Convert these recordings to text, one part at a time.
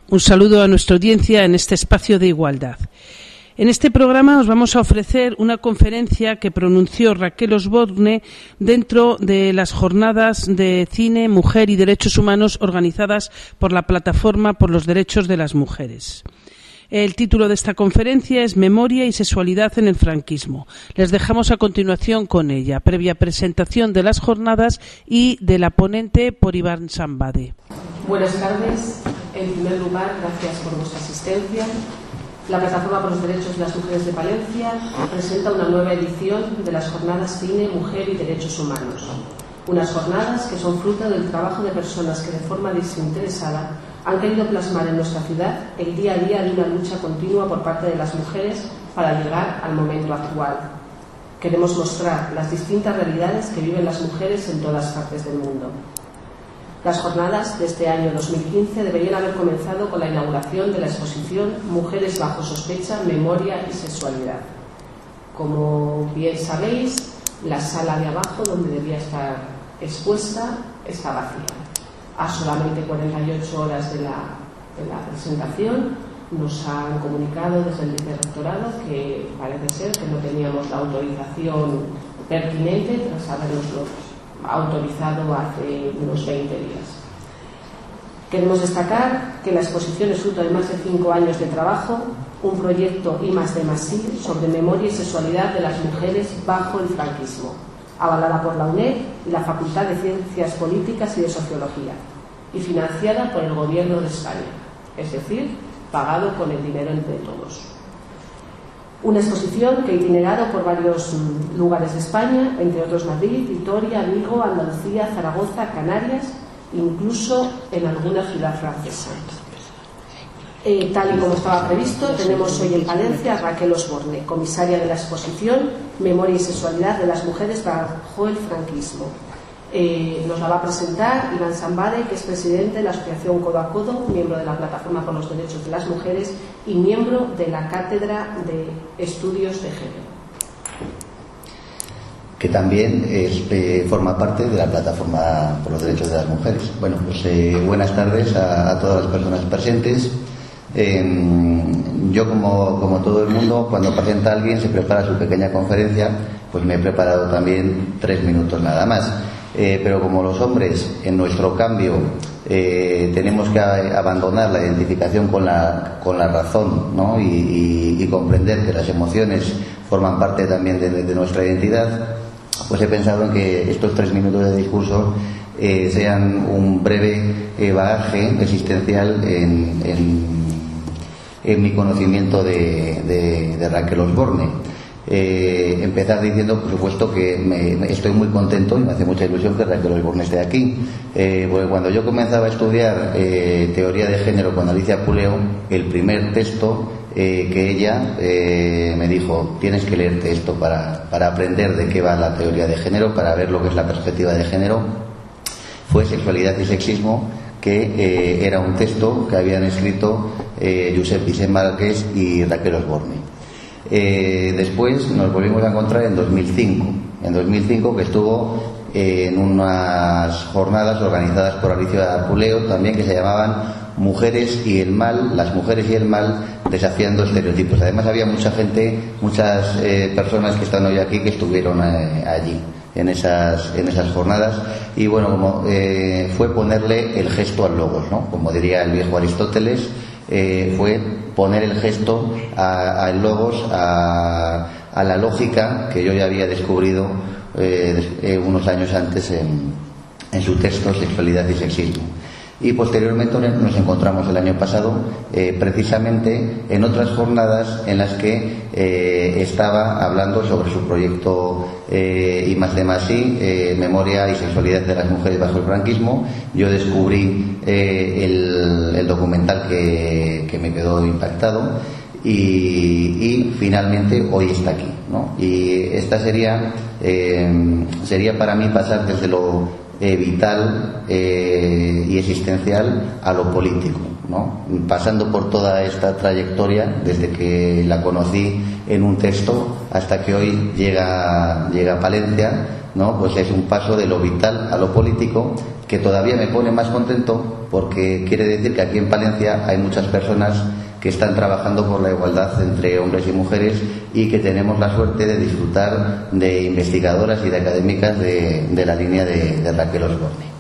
Un saludo a nuestra audiencia en este espacio de igualdad. En este programa os vamos a ofrecer una conferencia que pronunció Raquel Osborne dentro de las jornadas de cine, mujer y derechos humanos organizadas por la Plataforma por los Derechos de las Mujeres. El título de esta conferencia es Memoria y sexualidad en el franquismo. Les dejamos a continuación con ella, previa presentación de las jornadas y de la ponente por Iván Sambade. Buenas tardes. En primer lugar, gracias por vuestra asistencia. La Plataforma por los Derechos de las Mujeres de Palencia presenta una nueva edición de las jornadas Cine, Mujer y Derechos Humanos. Unas jornadas que son fruto del trabajo de personas que de forma desinteresada han querido plasmar en nuestra ciudad el día a día de una lucha continua por parte de las mujeres para llegar al momento actual. Queremos mostrar las distintas realidades que viven las mujeres en todas partes del mundo. Las jornadas de este año 2015 deberían haber comenzado con la inauguración de la exposición Mujeres bajo sospecha, memoria y sexualidad. Como bien sabéis, la sala de abajo, donde debía estar expuesta, está vacía. A solamente 48 horas de la presentación nos han comunicado desde el vicerrectorado que parece ser que no teníamos la autorización pertinente tras habernoslo autorizado hace unos 20 días. Queremos destacar que la exposición es fruto de más de 5 años de trabajo, un proyecto I+D+I sobre memoria y sexualidad de las mujeres bajo el franquismo, avalada por la UNED y la Facultad de Ciencias Políticas y de Sociología, y financiada por el Gobierno de España, es decir, pagado con el dinero entre todos. Una exposición que ha itinerado por varios lugares de España, entre otros Madrid, Vitoria, Vigo, Andalucía, Zaragoza, Canarias, incluso en alguna ciudad francesa. Tal y como estaba previsto, tenemos hoy en Palencia a Raquel Osborne, comisaria de la exposición Memoria y sexualidad de las mujeres bajo el franquismo. Nos la va a presentar Iván Sambade, que es presidente de la Asociación Codo a Codo, miembro de la Plataforma por los Derechos de las Mujeres y miembro de la Cátedra de Estudios de Género. Que también forma parte de la Plataforma por los Derechos de las Mujeres. Bueno, pues buenas tardes a todas las personas presentes. Yo, como todo el mundo, cuando presenta a alguien se prepara su pequeña conferencia, pues me he preparado también 3 minutos nada más. Pero como los hombres en nuestro cambio tenemos que abandonar la identificación con la razón, ¿no? y comprender que las emociones forman parte también de nuestra identidad, pues he pensado en que estos 3 minutos de discurso sean un breve bagaje existencial en mi conocimiento de Raquel Osborne. Empezar diciendo, por supuesto, que estoy muy contento y me hace mucha ilusión que Raquel Osborne esté aquí, porque cuando yo comenzaba a estudiar teoría de género con Alicia Puleo, el primer texto que ella me dijo: tienes que leerte esto para aprender de qué va la teoría de género, para ver lo que es la perspectiva de género, fue Sexualidad y Sexismo, que era un texto que habían escrito Josep Vicent Márquez y Raquel Osborne. Después nos volvimos a encontrar en 2005, que estuvo en unas jornadas organizadas por Alicia Puleo también, que se llamaban Mujeres y el Mal, las mujeres y el mal desafiando estereotipos. Además había mucha gente, muchas personas que están hoy aquí que estuvieron allí en esas jornadas, y bueno, como fue ponerle el gesto al logos, ¿no? Como diría el viejo Aristóteles, fue poner el gesto al logos, a la lógica que yo ya había descubrido unos años antes en su texto Sexualidad y Sexismo. Y posteriormente nos encontramos el año pasado precisamente en otras jornadas en las que estaba hablando sobre su proyecto I+D+I, Memoria y sexualidad de las mujeres bajo el franquismo. Yo descubrí el documental que me quedó impactado y finalmente hoy está aquí, ¿no? Y esta sería para mí pasar desde lo vital y existencial a lo político, ¿no? Pasando por toda esta trayectoria desde que la conocí en un texto hasta que hoy llega a Palencia, ¿no? Pues es un paso de lo vital a lo político, que todavía me pone más contento, porque quiere decir que aquí en Palencia hay muchas personas que están trabajando por la igualdad entre hombres y mujeres y que tenemos la suerte de disfrutar de investigadoras y de académicas de la línea de Raquel Osborne.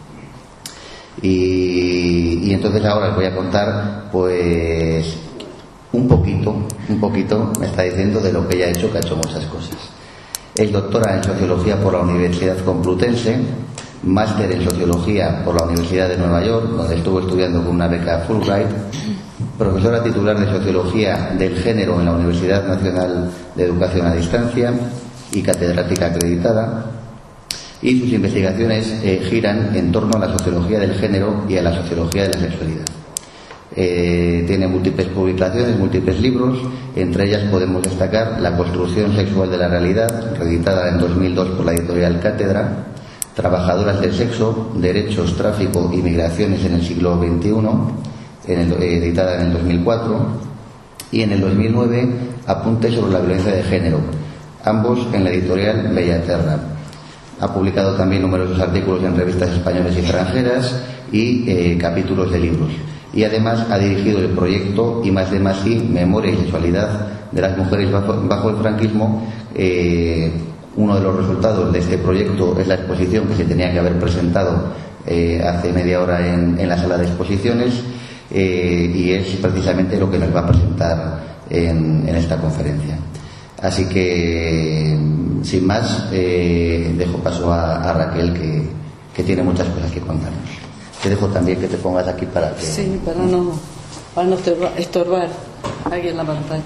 Y entonces ahora les voy a contar pues un poquito me está diciendo de lo que ella ha hecho, que ha hecho muchas cosas. Es doctora en Sociología por la Universidad Complutense, máster en Sociología por la Universidad de Nueva York, donde estuvo estudiando con una beca Fulbright, profesora titular de Sociología del Género en la Universidad Nacional de Educación a Distancia y catedrática acreditada, y sus investigaciones giran en torno a la sociología del género y a la sociología de la sexualidad. Tiene múltiples publicaciones, múltiples libros, entre ellas podemos destacar La construcción sexual de la realidad, reeditada en 2002 por la editorial Cátedra, Trabajadoras del sexo, derechos, tráfico y migraciones en el siglo XXI, editada en el 2004, y en el 2009 Apuntes sobre la violencia de género, ambos en la editorial Bellaterra. Ha publicado también numerosos artículos en revistas españolas y extranjeras y capítulos de libros. Y además ha dirigido el proyecto I+D+I, Memoria y Sexualidad de las Mujeres bajo el franquismo. Uno de los resultados de este proyecto es la exposición que se tenía que haber presentado hace media hora en la sala de exposiciones, y es precisamente lo que nos va a presentar en esta conferencia. Así que, sin más, dejo paso a Raquel, que tiene muchas cosas que contarnos. Te dejo también que te pongas aquí para que... Sí, para no estorbar aquí en la pantalla.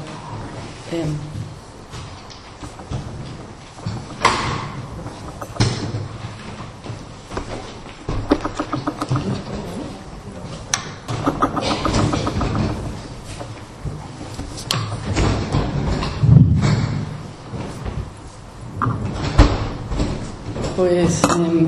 Pues...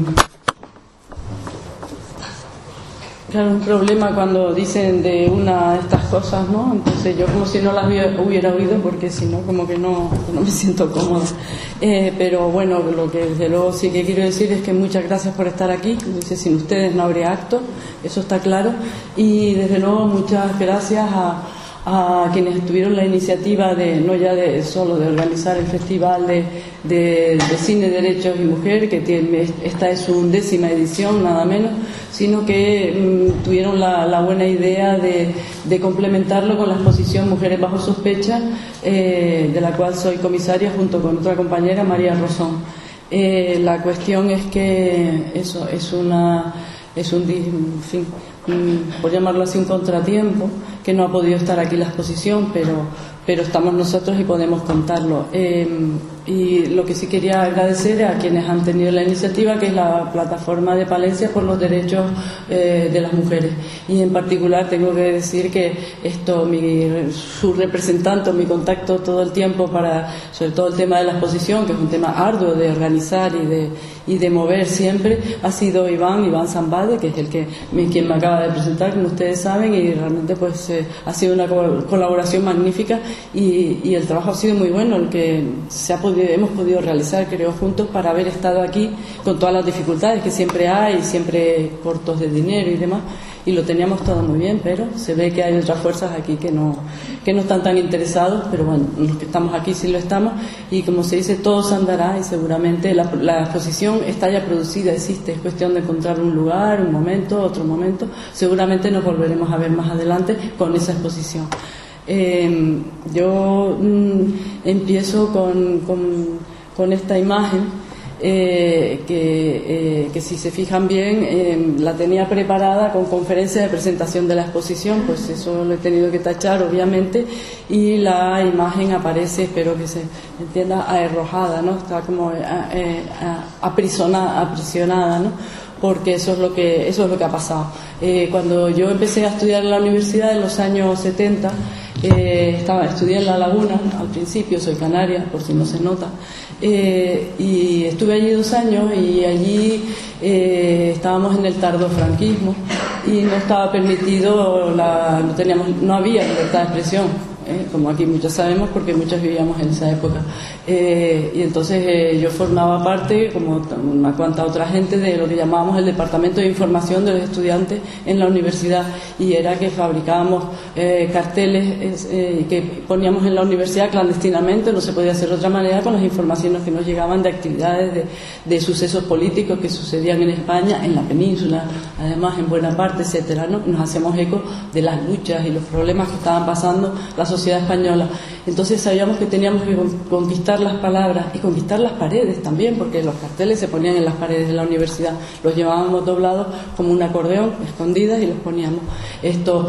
claro, un problema cuando dicen de una de estas cosas, ¿no? Entonces yo como si no las hubiera oído, porque si no, como que no me siento cómoda. Pero bueno, lo que desde luego sí que quiero decir es que muchas gracias por estar aquí. Dice, sin ustedes no habría acto, eso está claro. Y desde luego muchas gracias a quienes tuvieron la iniciativa de, no ya de solo de organizar el Festival de Cine, Derechos y Mujer, que esta es su 10ª edición, nada menos, sino que tuvieron la buena idea de complementarlo con la exposición Mujeres bajo sospecha, de la cual soy comisaria junto con otra compañera, María Rosón. La cuestión es que eso es en fin, por llamarlo así, un contratiempo, que no ha podido estar aquí la exposición, pero estamos nosotros y podemos contarlo. Y lo que sí quería agradecer a quienes han tenido la iniciativa, que es la Plataforma de Palencia por los Derechos de las Mujeres. Y en particular tengo que decir que su representante, mi contacto todo el tiempo sobre todo el tema de la exposición, que es un tema arduo de organizar y de mover siempre, ha sido Iván Zambade, que es quien me acaba de presentar, como ustedes saben, y realmente pues ha sido una colaboración magnífica, y el trabajo ha sido muy bueno, el que hemos podido realizar, creo, juntos, para haber estado aquí con todas las dificultades que siempre hay, siempre cortos de dinero y demás, y lo teníamos todo muy bien, pero se ve que hay otras fuerzas aquí que no están tan interesados, pero bueno, los que estamos aquí sí lo estamos, y como se dice, todo se andará, y seguramente la exposición está ya producida, existe, es cuestión de encontrar un lugar, un momento, otro momento, seguramente nos volveremos a ver más adelante con esa exposición. Yo empiezo con esta imagen, que si se fijan bien, la tenía preparada con conferencia de presentación de la exposición, pues eso lo he tenido que tachar, obviamente, y la imagen aparece, espero que se entienda, arrojada, ¿no? Está como aprisionada, ¿no? Porque eso es lo que ha pasado. Cuando yo empecé a estudiar en la universidad en los años 70, estudié en La Laguna al principio, soy canaria, por si no se nota, y estuve allí 2 años, y allí estábamos en el tardofranquismo y no estaba permitido, no había libertad de expresión. como aquí muchos sabemos, porque muchos vivíamos en esa época. Y entonces yo formaba parte, como una cuanta otra gente, de lo que llamábamos el Departamento de Información de los Estudiantes en la universidad, y era que fabricábamos carteles que poníamos en la universidad clandestinamente, no se podía hacer de otra manera, con las informaciones que nos llegaban de actividades, de sucesos políticos que sucedían en España, en la península, además en buena parte, etcétera, ¿no? Nos hacíamos eco de las luchas y los problemas que estaban pasando la sociedad española. Entonces sabíamos que teníamos que conquistar las palabras y conquistar las paredes también, porque los carteles se ponían en las paredes de la universidad, los llevábamos doblados como un acordeón, escondidas, y los poníamos. Esto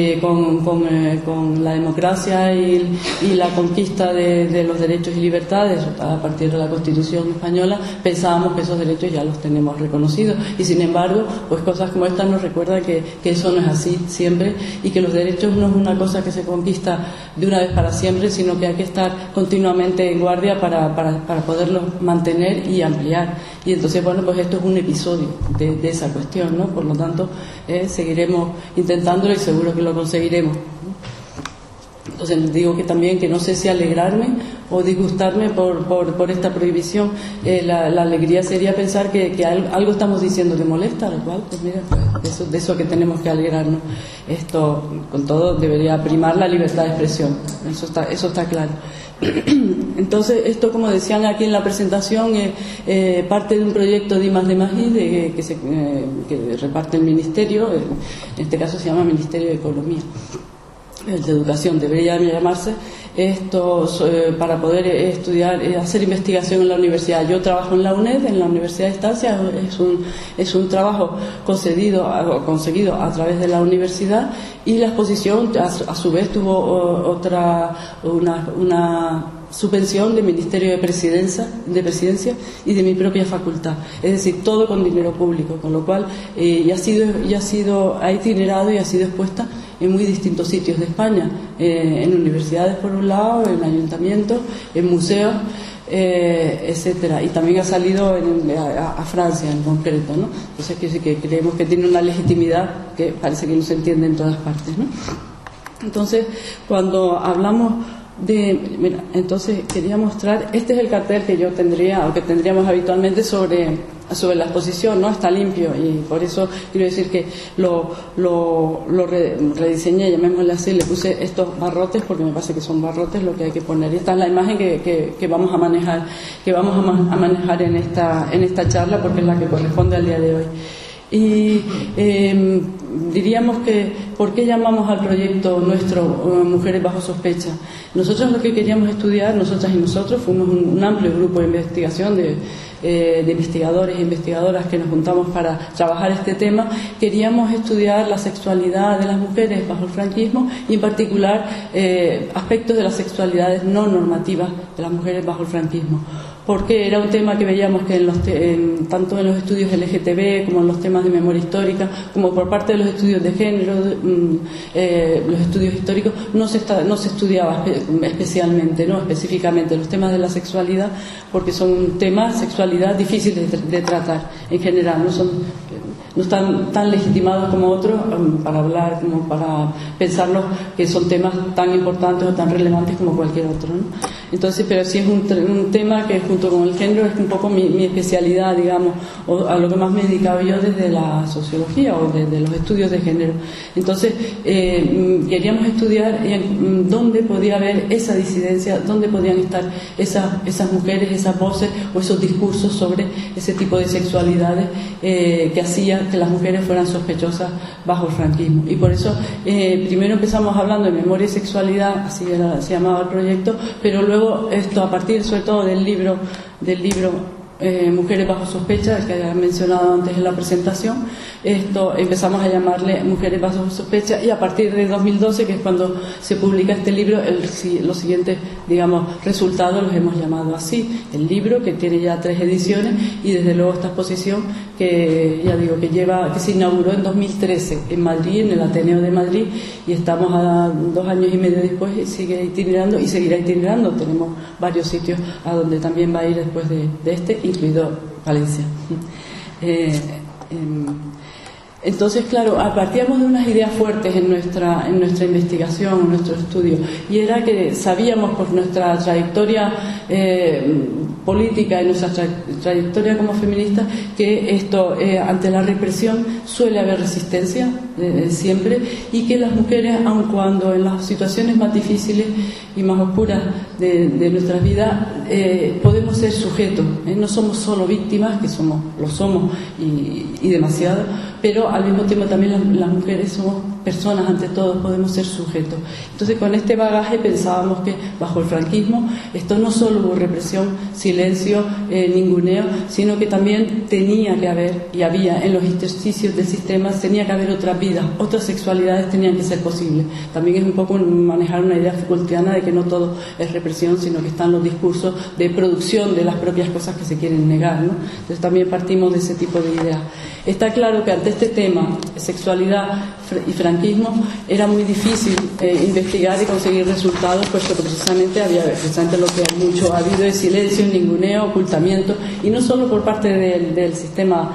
con la democracia y la conquista de los derechos y libertades a partir de la Constitución española, pensábamos que esos derechos ya los tenemos reconocidos, y sin embargo, pues cosas como esta nos recuerdan que eso no es así siempre, y que los derechos no es una cosa que se conquista de una vez para siempre, sino que hay que estar continuamente en guardia para poderlos mantener y ampliar. Y entonces, bueno, pues esto es un episodio de esa cuestión, ¿no? Por lo tanto, seguiremos intentándolo y seguro que lo conseguiremos. Entonces les digo que también, que no sé si alegrarme o disgustarme por esta prohibición. La alegría sería pensar que algo estamos diciendo que molesta, lo cual, pues mira, pues de eso que tenemos que alegrarnos. Esto, con todo, debería primar la libertad de expresión, eso está claro. Entonces, esto, como decían aquí en la presentación, parte de un proyecto de I+D+I que reparte el Ministerio, en este caso se llama Ministerio de Economía, el de Educación debería llamarse, para poder estudiar, hacer investigación en la universidad. Yo trabajo en la UNED, en la Universidad de Estancia, es un trabajo conseguido a través de la universidad, y la exposición a su vez tuvo una subvención del Ministerio de Presidencia y de mi propia facultad, es decir, todo con dinero público, con lo cual ha itinerado y ha sido expuesta en muy distintos sitios de España, en universidades por un lado, en ayuntamientos, en museos, etcétera, y también ha salido a Francia en concreto, ¿no? Entonces que creemos que tiene una legitimidad que parece que no se entiende en todas partes, ¿no? Entonces, cuando hablamos entonces quería mostrar, este es el cartel que yo tendría, o que tendríamos habitualmente sobre la exposición, ¿no? Está limpio, y por eso quiero decir que lo rediseñé, llamémosle así, le puse estos barrotes, porque me parece que son barrotes lo que hay que poner. Y esta es la imagen que vamos a manejar, en esta charla, porque es la que corresponde al día de hoy. Y diríamos que, ¿por qué llamamos al proyecto nuestro Mujeres bajo sospecha? Nosotros lo que queríamos estudiar, nosotras y nosotros, fuimos un amplio grupo de investigación de investigadores e investigadoras que nos juntamos para trabajar este tema. Queríamos estudiar la sexualidad de las mujeres bajo el franquismo, y en particular aspectos de las sexualidades no normativas de las mujeres bajo el franquismo, porque era un tema que veíamos que tanto en los estudios LGTB como en los temas de memoria histórica, como por parte de los estudios de género, los estudios históricos, no se estudiaba especialmente, no específicamente los temas de la sexualidad, porque son temas, sexualidad, difíciles de tratar en general, no están tan legitimados como otros para hablar, como para pensarlos, que son temas tan importantes o tan relevantes como cualquier otro, ¿no? Entonces, pero sí es un tema que, junto con el género, es un poco mi especialidad, digamos, o a lo que más me he dedicado yo desde la sociología o desde los estudios de género. Entonces, queríamos estudiar dónde podía haber esa disidencia, dónde podían estar esas mujeres, esas voces o esos discursos sobre ese tipo de sexualidades que hacían que las mujeres fueran sospechosas bajo el franquismo. Y por eso primero empezamos hablando de memoria y sexualidad, así se llamaba el proyecto, pero luego esto, a partir sobre todo del libro Mujeres bajo sospecha, que había mencionado antes en la presentación, empezamos a llamarle Mujeres bajo sospecha, y a partir de 2012, que es cuando se publica este libro, los siguientes, digamos, resultados los hemos llamado así. El libro, que tiene ya 3 ediciones, y desde luego esta exposición que, ya digo, que se inauguró en 2013 en Madrid, en el Ateneo de Madrid, y estamos a 2 años y medio después, y sigue itinerando y seguirá itinerando. Tenemos varios sitios a donde también va a ir después de este, incluido Valencia. Entonces, claro, partíamos de unas ideas fuertes en nuestra investigación, en nuestro estudio, y era que sabíamos por nuestra trayectoria política y nuestra trayectoria como feministas que esto, ante la represión suele haber resistencia siempre, y que las mujeres, aun cuando en las situaciones más difíciles y más oscuras de nuestras vidas, podemos ser sujetos, no somos solo víctimas, que lo somos y demasiado, pero al mismo tiempo también las mujeres somos personas, ante todo podemos ser sujetos. Entonces, con este bagaje pensábamos que bajo el franquismo esto no solo hubo represión, silencio, ninguneo, sino que también tenía que haber, y había en los intersticios del sistema, tenía que haber otras vidas, otras sexualidades tenían que ser posibles. También es un poco manejar una idea Foucaultiana de que no todo es represión, sino que están los discursos de producción de las propias cosas que se quieren negar, ¿no? Entonces también partimos de ese tipo de ideas. Está claro que ante este tema, sexualidad y franquismo, era muy difícil investigar y conseguir resultados, puesto que precisamente lo que ha habido es silencio, ninguneo, ocultamiento, y no solo por parte del sistema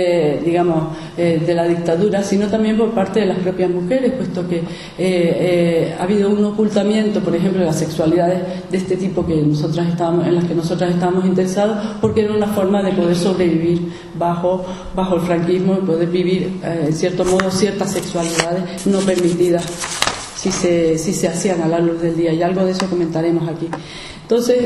de la dictadura, sino también por parte de las propias mujeres, puesto que ha habido un ocultamiento, por ejemplo, de las sexualidades de este tipo en las que nosotras estábamos interesados, porque era una forma de poder sobrevivir bajo el franquismo y poder vivir, en cierto modo, ciertas sexualidades no permitidas si se hacían a la luz del día, y algo de eso comentaremos aquí. Entonces,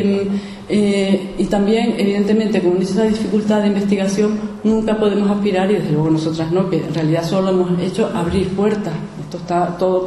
y también, evidentemente, con esa dificultad de investigación, nunca podemos aspirar, y desde luego nosotras no, que en realidad solo hemos hecho abrir puertas. Esto está todo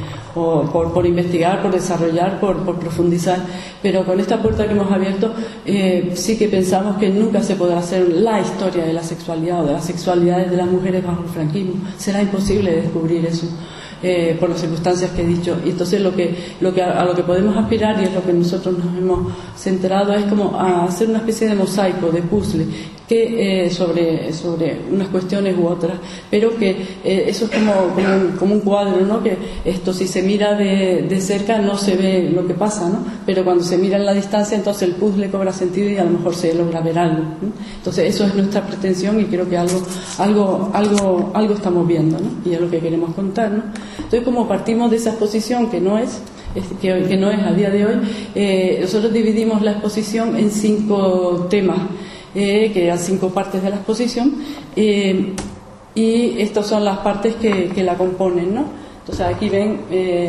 por investigar, por desarrollar, por profundizar, pero con esta puerta que hemos abierto, sí que pensamos que nunca se podrá hacer la historia de la sexualidad o de las sexualidades de las mujeres bajo el franquismo. Será imposible descubrir eso. Por las circunstancias que he dicho, y entonces a lo que podemos aspirar, y es lo que nosotros nos hemos centrado, es como a hacer una especie de mosaico, de puzzle, que sobre unas cuestiones u otras, pero que eso es como un cuadro, ¿no? Que esto, si se mira de cerca, no se ve lo que pasa, ¿no? Pero cuando se mira en la distancia, entonces el puzzle cobra sentido y a lo mejor se logra ver algo, ¿no? Entonces eso es nuestra pretensión, y creo que algo estamos viendo, ¿no? Y es lo que queremos contar, ¿no? Entonces, como partimos de esa exposición que no es a día de hoy, nosotros dividimos la exposición en 5 temas, que eran 5 partes de la exposición, y estas son las partes que la componen, ¿no? Entonces aquí ven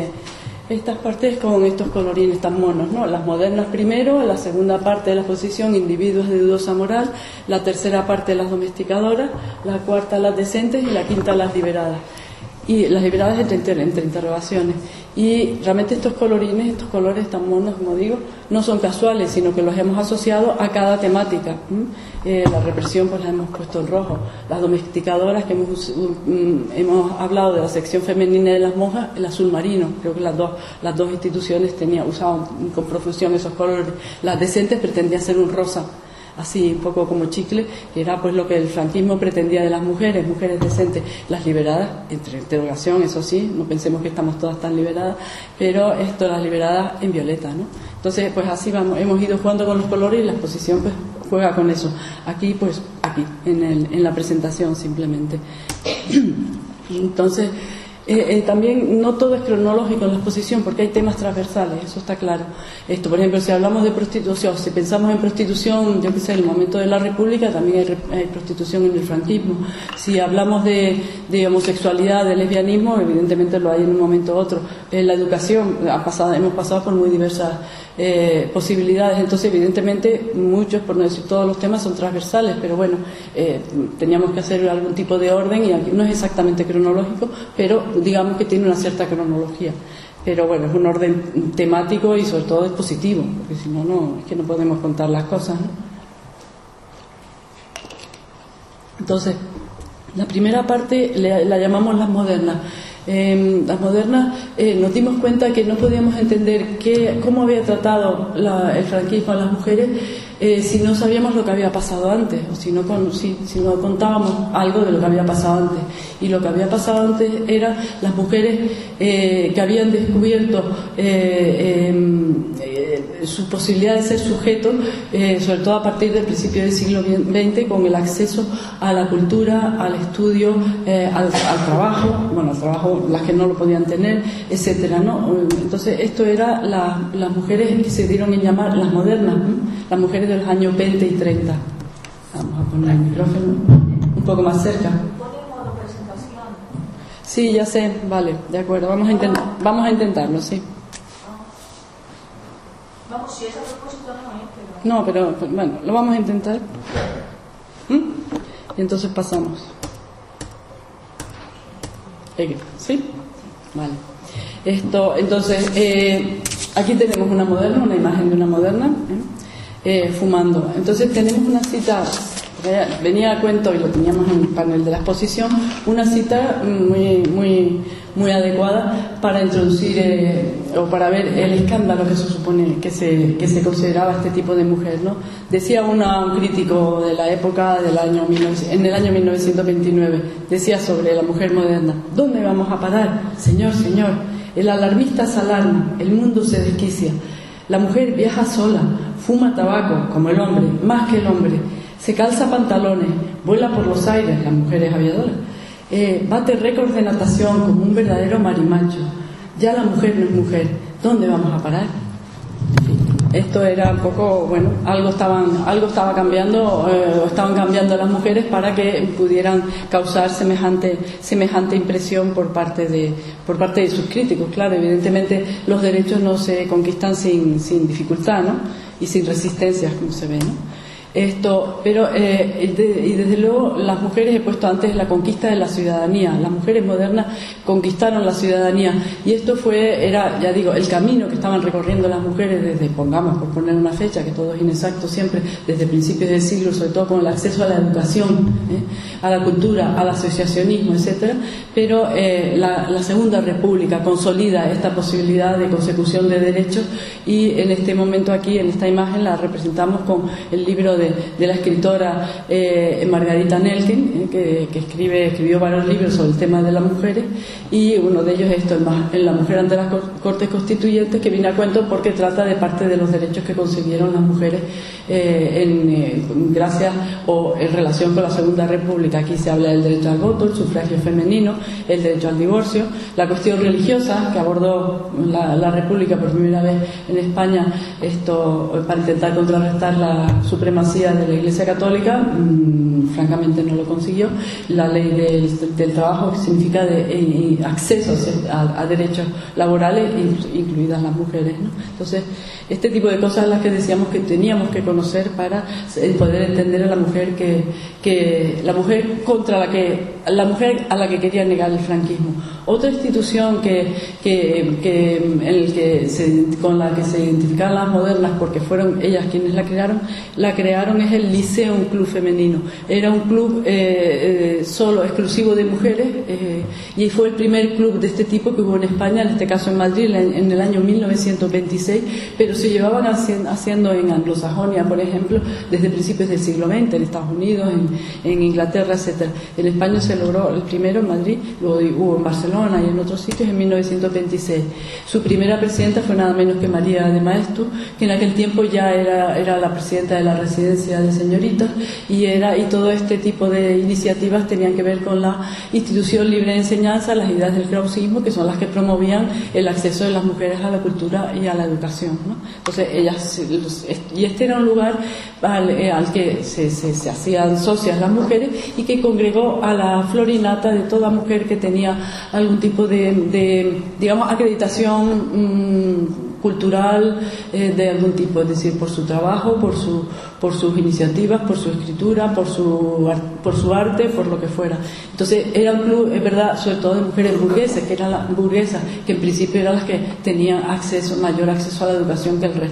estas partes con estos colorines tan monos, ¿no? Las modernas primero, la segunda parte de la exposición, individuos de dudosa moral, la tercera parte, las domesticadoras, la cuarta, las decentes, y la quinta, las liberadas. Y las liberadas entre interrogaciones. Y realmente estos colorines, estos colores tan monos, como digo, no son casuales, sino que los hemos asociado a cada temática. La represión, pues la hemos puesto en rojo. Las domesticadoras, que hemos hablado de la sección femenina de las monjas, el azul marino. Creo que las dos instituciones usaban con profusión esos colores. Las decentes pretendían ser un rosa, así un poco como chicle, que era pues lo que el franquismo pretendía de las mujeres decentes. Las liberadas, entre interrogación, eso sí, no pensemos que estamos todas tan liberadas, pero las liberadas en violeta, ¿no? Entonces, pues así hemos ido jugando con los colores, y la exposición pues juega con eso. Aquí, en la presentación simplemente. Entonces, también no todo es cronológico en la exposición, porque hay temas transversales, eso está claro. Por ejemplo, si hablamos de prostitución, si pensamos en prostitución, yo que sé, en el momento de la República, también hay prostitución en el franquismo. Si hablamos de homosexualidad, de lesbianismo, evidentemente lo hay en un momento u otro. La educación, hemos pasado por muy diversas posibilidades, entonces evidentemente muchos, por no decir todos los temas, son transversales, pero bueno, teníamos que hacer algún tipo de orden, y aquí no es exactamente cronológico, pero digamos que tiene una cierta cronología. Pero bueno, es un orden temático y sobre todo es positivo, porque si no, es que no podemos contar las cosas, ¿no? Entonces, la primera parte la llamamos las modernas. Las modernas, nos dimos cuenta que no podíamos entender cómo había tratado el franquismo a las mujeres si no sabíamos lo que había pasado antes, o si no contábamos algo de lo que había pasado antes. Y lo que había pasado antes eran las mujeres que habían descubierto su posibilidad de ser sujeto, sobre todo a partir del principio del siglo XX, con el acceso a la cultura, al estudio, al trabajo, las que no lo podían tener, etcétera, ¿no? Entonces esto era las mujeres que se dieron en llamar las modernas, ¿no? Las mujeres de los años 20 y 30. Vamos a poner el micrófono un poco más cerca. Sí, ya sé, vale, de acuerdo, vamos a intentarlo, sí. Vamos, si es a propósito no, pero... No, pero bueno, lo vamos a intentar. Y entonces pasamos. ¿Sí? Vale. Entonces, aquí tenemos una moderna, una imagen de una moderna, fumando. Entonces tenemos una cita, venía a cuento y lo teníamos en el panel de la exposición, una cita muy adecuada para introducir o para ver el escándalo que se supone que se consideraba este tipo de mujer, ¿no? Decía un crítico de la época en el año 1929, decía sobre la mujer moderna: ¿dónde vamos a parar? Señor, el alarmista se alarma, el mundo se desquicia. La mujer viaja sola, fuma tabaco como el hombre, más que el hombre, se calza pantalones, vuela por los aires, la mujer es aviadora, bate récords de natación como un verdadero marimacho. Ya la mujer no es mujer, ¿dónde vamos a parar? Esto era un poco, bueno, algo estaba cambiando, estaban cambiando las mujeres para que pudieran causar semejante impresión por parte de sus críticos. Claro, evidentemente los derechos no se conquistan sin dificultad, ¿no? Y sin resistencias, como se ve, ¿no? Pero y desde luego las mujeres, he puesto antes la conquista de la ciudadanía. Las mujeres modernas conquistaron la ciudadanía y esto era, ya digo, el camino que estaban recorriendo las mujeres desde, pongamos, por poner una fecha, que todo es inexacto siempre, desde principios del siglo, sobre todo con el acceso a la educación, a la cultura, al asociacionismo, etcétera. Pero la Segunda República consolida esta posibilidad de consecución de derechos y en este momento aquí, en esta imagen, la representamos con el libro de la escritora Margarita Nelken, que escribió varios libros sobre el tema de las mujeres, y uno de ellos es esto, en La mujer ante las Cortes Constituyentes, que viene a cuento porque trata de parte de los derechos que consiguieron las mujeres gracias o en relación con la Segunda República. Aquí se habla del derecho al voto, el sufragio femenino, el derecho al divorcio, la cuestión religiosa que abordó la República por primera vez en España, esto para intentar contrarrestar la supremacía de la Iglesia Católica, francamente no lo consiguió. La ley del trabajo, que significa acceso a derechos laborales, incluidas las mujeres, ¿no? Entonces, este tipo de cosas las que decíamos que teníamos que conocer para poder entender a la mujer la mujer a la que quería negar el franquismo. Otra institución con la que se identificaban las modernas, porque fueron ellas quienes la crearon, es el Liceo, un club femenino. Era un club solo, exclusivo de mujeres, y fue el primer club de este tipo que hubo en España, en este caso en Madrid, en el año 1926, pero se llevaban haciendo en Anglosajonia, por ejemplo, desde principios del siglo XX, en Estados Unidos, en Inglaterra, etcétera. En España se logró el primero en Madrid, luego hubo en Barcelona y en otros sitios en 1926. Su primera presidenta fue nada menos que María de Maeztu, que en aquel tiempo ya era la presidenta de la residencia de señoritas, y todo este tipo de iniciativas tenían que ver con la institución libre de enseñanza, las ideas del krausismo, que son las que promovían el acceso de las mujeres a la cultura y a la educación, ¿no? Entonces y este era un lugar al que se hacían socias las mujeres y que congregó a la florinata de toda mujer que tenía algún tipo de digamos, acreditación cultural de algún tipo, es decir, por su trabajo, por sus iniciativas, por su escritura, por su arte, por lo que fuera. Entonces era un club, es verdad, sobre todo de mujeres burguesas, que en principio eran las que tenían mayor acceso a la educación que el resto.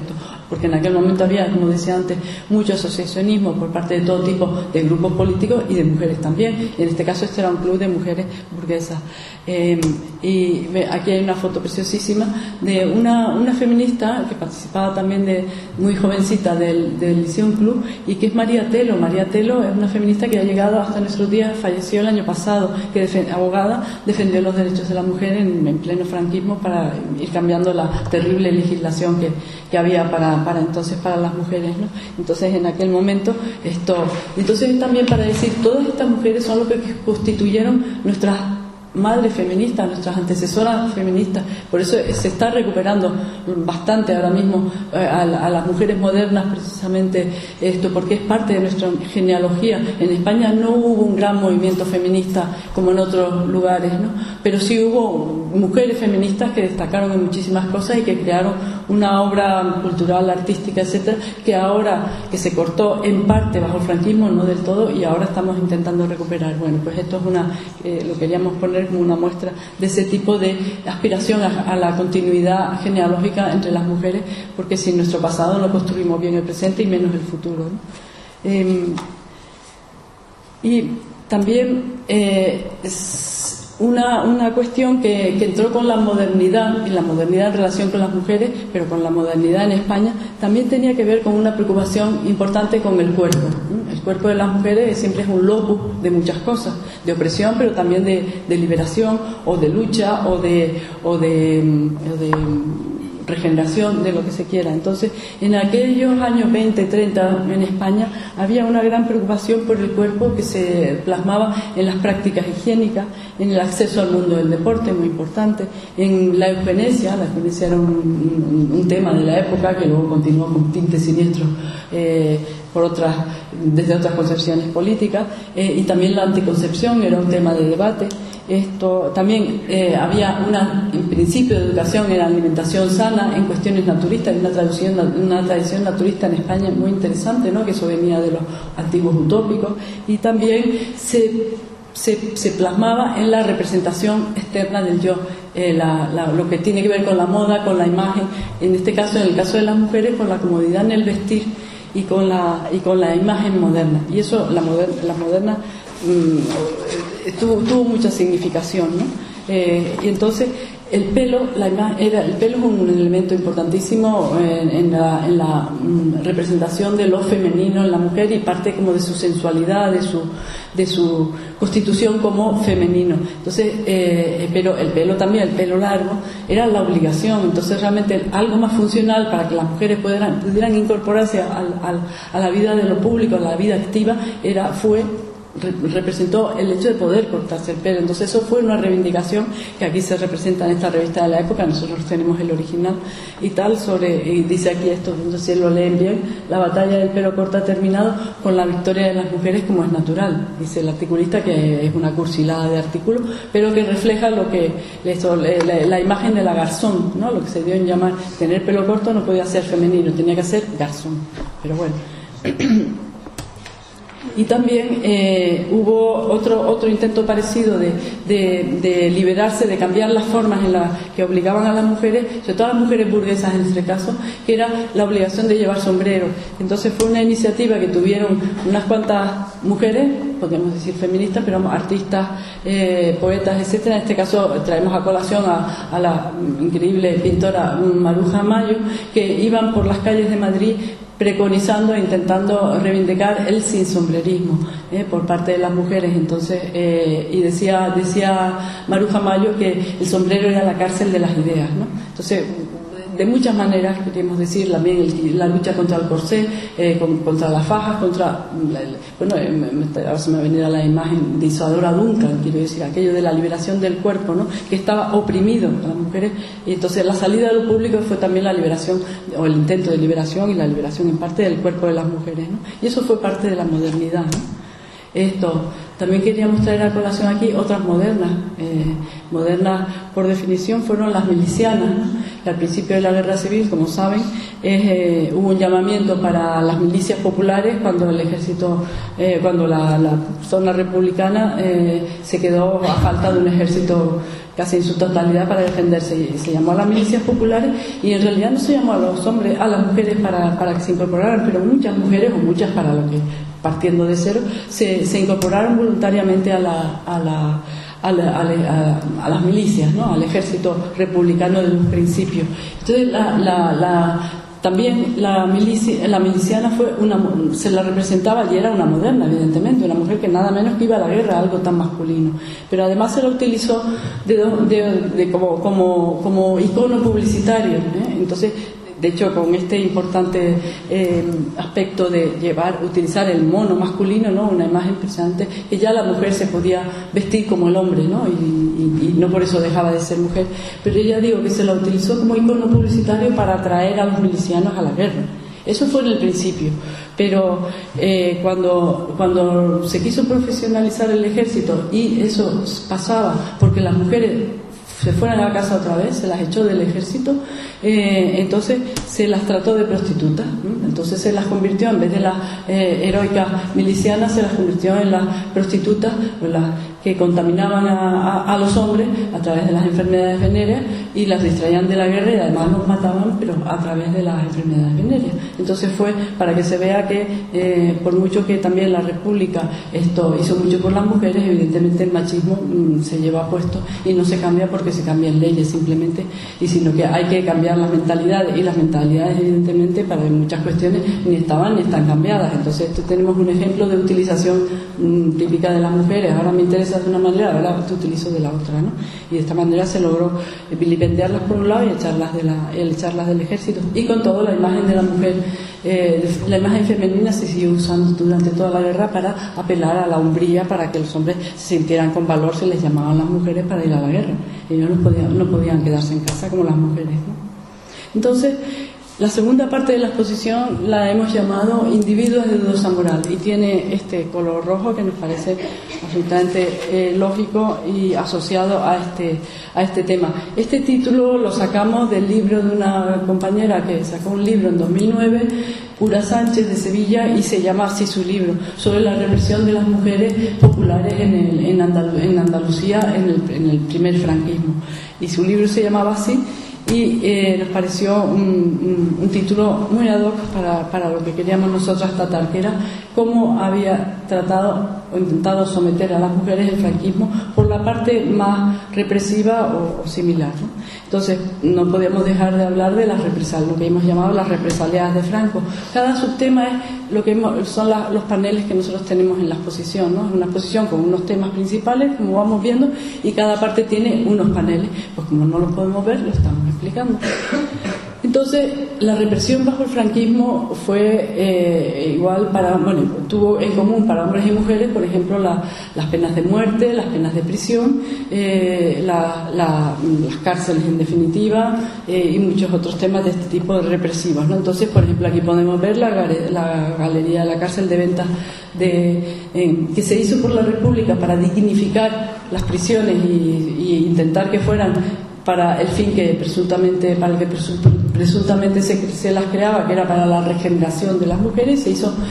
porque en aquel momento había, como decía antes, mucho asociacionismo por parte de todo tipo de grupos políticos y de mujeres también. En este caso este era un club de mujeres burguesas. Y aquí hay una foto preciosísima de una feminista que participaba también muy jovencita del Liceo Club, y que es María Telo. María Telo es una feminista que ha llegado hasta nuestros días, falleció el año pasado, que abogada, defendió los derechos de la mujer en pleno franquismo para ir cambiando la terrible legislación que había para entonces para las mujeres, ¿no? Entonces en aquel momento entonces también para decir, todas estas mujeres son lo que constituyeron nuestras madres feministas, nuestras antecesoras feministas. Por eso se está recuperando bastante ahora mismo a las mujeres modernas, precisamente porque es parte de nuestra genealogía. En España no hubo un gran movimiento feminista como en otros lugares, ¿no? Pero sí hubo mujeres feministas que destacaron en muchísimas cosas y que crearon una obra cultural, artística, etcétera, que ahora que se cortó en parte bajo el franquismo, no del todo, y ahora estamos intentando recuperar. Bueno, pues esto es lo queríamos poner como una muestra de ese tipo de aspiración a la continuidad genealógica entre las mujeres, porque sin nuestro pasado no construimos bien el presente y menos el futuro, ¿no? Y también una cuestión que entró con la modernidad, y la modernidad en relación con las mujeres, pero con la modernidad en España, también tenía que ver con una preocupación importante con el cuerpo. El cuerpo de las mujeres siempre es un locus de muchas cosas, de opresión, pero también de liberación, o de lucha, o de regeneración, de lo que se quiera. Entonces, en aquellos años 20, 30 en España había una gran preocupación por el cuerpo que se plasmaba en las prácticas higiénicas, en el acceso al mundo del deporte, muy importante, en la eugenesia. La eugenesia era un tema de la época que luego continuó con tintes siniestros desde otras concepciones políticas, y también la anticoncepción era un tema de debate. También había un principio de educación en la alimentación sana, en cuestiones naturistas, una tradición naturista en España muy interesante, ¿no? Que eso venía de los antiguos utópicos, y también se plasmaba en la representación externa del yo, lo que tiene que ver con la moda, con la imagen, en el caso de las mujeres, con la comodidad en el vestir y con la imagen moderna. Y eso la moderna tuvo mucha significación, ¿no? Y entonces el pelo es un elemento importantísimo en la representación de lo femenino en la mujer, y parte como de su sensualidad, de su constitución como femenino. Entonces, pero el pelo también, el pelo largo, era la obligación. Entonces realmente algo más funcional para que las mujeres pudieran incorporarse a la vida de lo público, a la vida activa, representó el hecho de poder cortarse el pelo. Entonces eso fue una reivindicación que aquí se representa en esta revista de la época. Nosotros tenemos el original y tal, y dice aquí esto, no sé si lo leen bien: la batalla del pelo corto ha terminado con la victoria de las mujeres como es natural. Dice el articulista, que es una cursilada de artículos, pero que refleja la imagen de la garzón, ¿no? Lo que se dio en llamar tener pelo corto no podía ser femenino, tenía que ser garzón. Pero bueno. Y también hubo otro intento parecido de liberarse, de cambiar las formas en las que obligaban a las mujeres, sobre todo a las mujeres burguesas en este caso, que era la obligación de llevar sombrero. Entonces fue una iniciativa que tuvieron unas cuantas mujeres, podemos decir feministas, pero artistas, poetas, etcétera. En este caso traemos a colación a la increíble pintora Maruja Mayo, que iban por las calles de Madrid preconizando e intentando reivindicar el sinsombrerismo por parte de las mujeres. Entonces, y decía Maruja Mayo que el sombrero era la cárcel de las ideas, ¿no? Entonces, de muchas maneras queremos decir también la lucha contra el corsé, contra las fajas, ahora se me va a venir a la imagen de Isadora Duncan, quiero decir, aquello de la liberación del cuerpo, ¿no? Que estaba oprimido a las mujeres, y entonces la salida de lo público fue también la liberación, o el intento de liberación, y la liberación en parte del cuerpo de las mujeres, ¿no? Y eso fue parte de la modernidad, ¿no? También queríamos traer a colación aquí otras modernas. Modernas, por definición, fueron las milicianas, ¿no? Que al principio de la guerra civil, como saben, hubo un llamamiento para las milicias populares cuando el ejército, cuando la zona republicana se quedó a falta de un ejército casi en su totalidad para defenderse. Se llamó a las milicias populares y en realidad no se llamó a los hombres, a las mujeres para que se incorporaran, pero muchas mujeres, o muchas para lo que, partiendo de cero, se incorporaron voluntariamente a las milicias, ¿no? Al ejército republicano de los principios. Entonces también la miliciana se la representaba y era una moderna, evidentemente, una mujer que nada menos que iba a la guerra, algo tan masculino. Pero además se la utilizó como icono publicitario, ¿eh? Entonces, de hecho, con este importante aspecto de utilizar el mono masculino, ¿no? Una imagen impresionante, que ya la mujer se podía vestir como el hombre, ¿no? Y no por eso dejaba de ser mujer. Pero ella, digo, que se la utilizó como icono publicitario para atraer a los milicianos a la guerra. Eso fue en el principio. Pero cuando se quiso profesionalizar el ejército, y eso pasaba porque las mujeres se fueran a la casa otra vez, se las echó del ejército, entonces se las trató de prostitutas, ¿no? Entonces se las convirtió, en vez de las heroicas milicianas, se las convirtió en las prostitutas, las que contaminaban a los hombres a través de las enfermedades venéreas y las distraían de la guerra, y además los mataban, pero a través de las enfermedades venéreas. Entonces fue para que se vea que por mucho que también la República hizo mucho por las mujeres, evidentemente el machismo se lleva puesto y no se cambia porque se cambian leyes simplemente, y sino que hay que cambiar las mentalidades, y las mentalidades evidentemente para muchas cuestiones ni estaban ni están cambiadas. Entonces tenemos un ejemplo de utilización típica de las mujeres. Ahora me interesa de una manera, ahora te utilizo de la otra, ¿no? Y de esta manera se logró vilipendiarlas por un lado y echarlas del ejército. Y con todo, la imagen de la mujer, la imagen femenina se siguió usando durante toda la guerra para apelar a la hombría, para que los hombres se sintieran con valor. Se les llamaban las mujeres para ir a la guerra. Ellos no podían quedarse en casa como las mujeres, ¿no? Entonces, la segunda parte de la exposición la hemos llamado Individuos de dudosa moral, y tiene este color rojo que nos parece absolutamente lógico y asociado a este tema. Este título lo sacamos del libro de una compañera que sacó un libro en 2009, Pura Sánchez, de Sevilla, y se llama así su libro, sobre la represión de las mujeres populares en Andalucía en el primer franquismo. Y su libro se llamaba así. Y nos pareció un título muy ad hoc para lo que queríamos nosotras tratar, que era cómo había tratado o intentado someter a las mujeres el franquismo por la parte más represiva o similar, ¿no? Entonces no podíamos dejar de hablar de las represalias, lo que hemos llamado las represalias de Franco. Cada subtema es lo que son los paneles que nosotros tenemos en la exposición, ¿no? Es una exposición con unos temas principales, como vamos viendo, y cada parte tiene unos paneles. Pues como no los podemos ver, lo estamos explicando. Entonces, la represión bajo el franquismo fue igual tuvo en común para hombres y mujeres, por ejemplo, las penas de muerte, las penas de prisión, las cárceles en definitiva, y muchos otros temas de este tipo de represivos, ¿no? Entonces, por ejemplo, aquí podemos ver la galería de la cárcel de Ventas que se hizo por la República para dignificar las prisiones y intentar que fueran para el fin que presuntamente se las creaba, que era para la regeneración de las mujeres.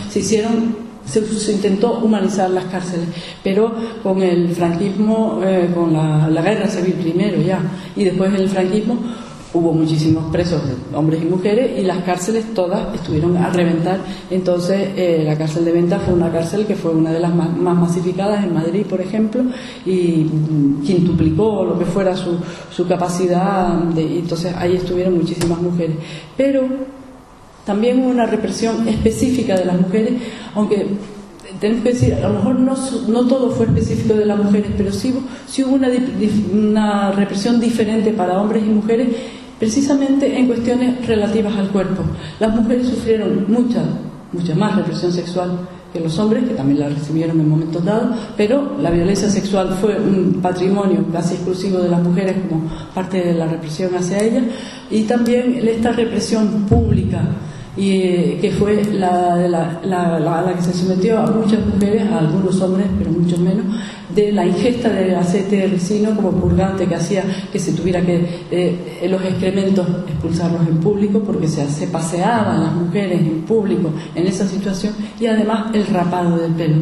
Se intentó humanizar las cárceles, pero con el franquismo, con la guerra civil primero ya, y después en el franquismo hubo muchísimos presos, hombres y mujeres, y las cárceles todas estuvieron a reventar. Entonces la cárcel de Ventas fue una cárcel que fue una de las más masificadas en Madrid, por ejemplo, y quintuplicó lo que fuera su capacidad, y entonces ahí estuvieron muchísimas mujeres. Pero también hubo una represión específica de las mujeres, aunque tenemos que decir, a lo mejor no todo fue específico de las mujeres, pero sí hubo una represión diferente para hombres y mujeres, precisamente en cuestiones relativas al cuerpo. Las mujeres sufrieron mucha más represión sexual que los hombres, que también la recibieron en momentos dados, pero la violencia sexual fue un patrimonio casi exclusivo de las mujeres como parte de la represión hacia ellas, y también esta represión pública, y que fue la que se sometió a muchas mujeres, a algunos hombres, pero muchos menos, de la ingesta de aceite de ricino como purgante, que hacía que se tuviera que los excrementos expulsarlos en público, porque se paseaban las mujeres en público en esa situación, y además el rapado del pelo.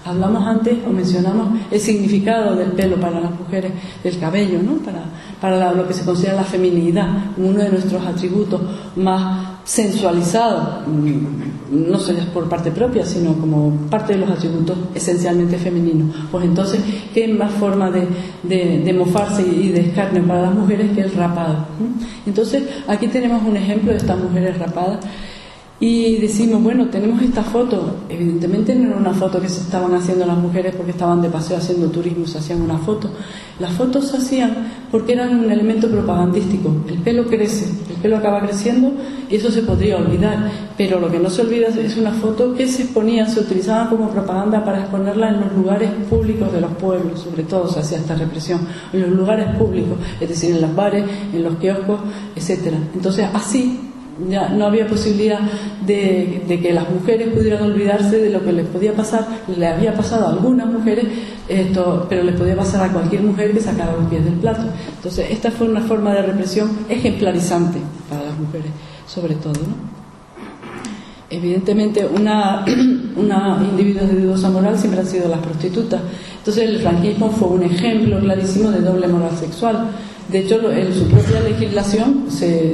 Hablamos antes o mencionamos el significado del pelo para las mujeres, del cabello, ¿no? Para lo que se considera la feminidad, uno de nuestros atributos más sensualizados, no solo por parte propia, sino como parte de los atributos esencialmente femeninos. Pues entonces, ¿qué más forma de mofarse y de escarnio para las mujeres que el rapado? Entonces, aquí tenemos un ejemplo de estas mujeres rapadas. Y decimos, bueno, tenemos esta foto. Evidentemente no era una foto que se estaban haciendo las mujeres porque estaban de paseo haciendo turismo, se hacían una foto. Las fotos se hacían porque eran un elemento propagandístico. El pelo crece, el pelo acaba creciendo y eso se podría olvidar. Pero lo que no se olvida es una foto que se exponía, se utilizaba como propaganda para exponerla en los lugares públicos de los pueblos, sobre todo se hacía esta represión, en los lugares públicos, es decir, en los bares, en los kioscos, etcétera. Entonces, así ya no había posibilidad de que las mujeres pudieran olvidarse de lo que les podía pasar. Le había pasado a algunas mujeres pero les podía pasar a cualquier mujer que sacara los pies del plato. Entonces esta fue una forma de represión ejemplarizante para las mujeres, sobre todo, ¿no? Evidentemente una individuos de dudosa moral siempre han sido las prostitutas. Entonces el franquismo fue un ejemplo clarísimo de doble moral sexual. De hecho, en su propia legislación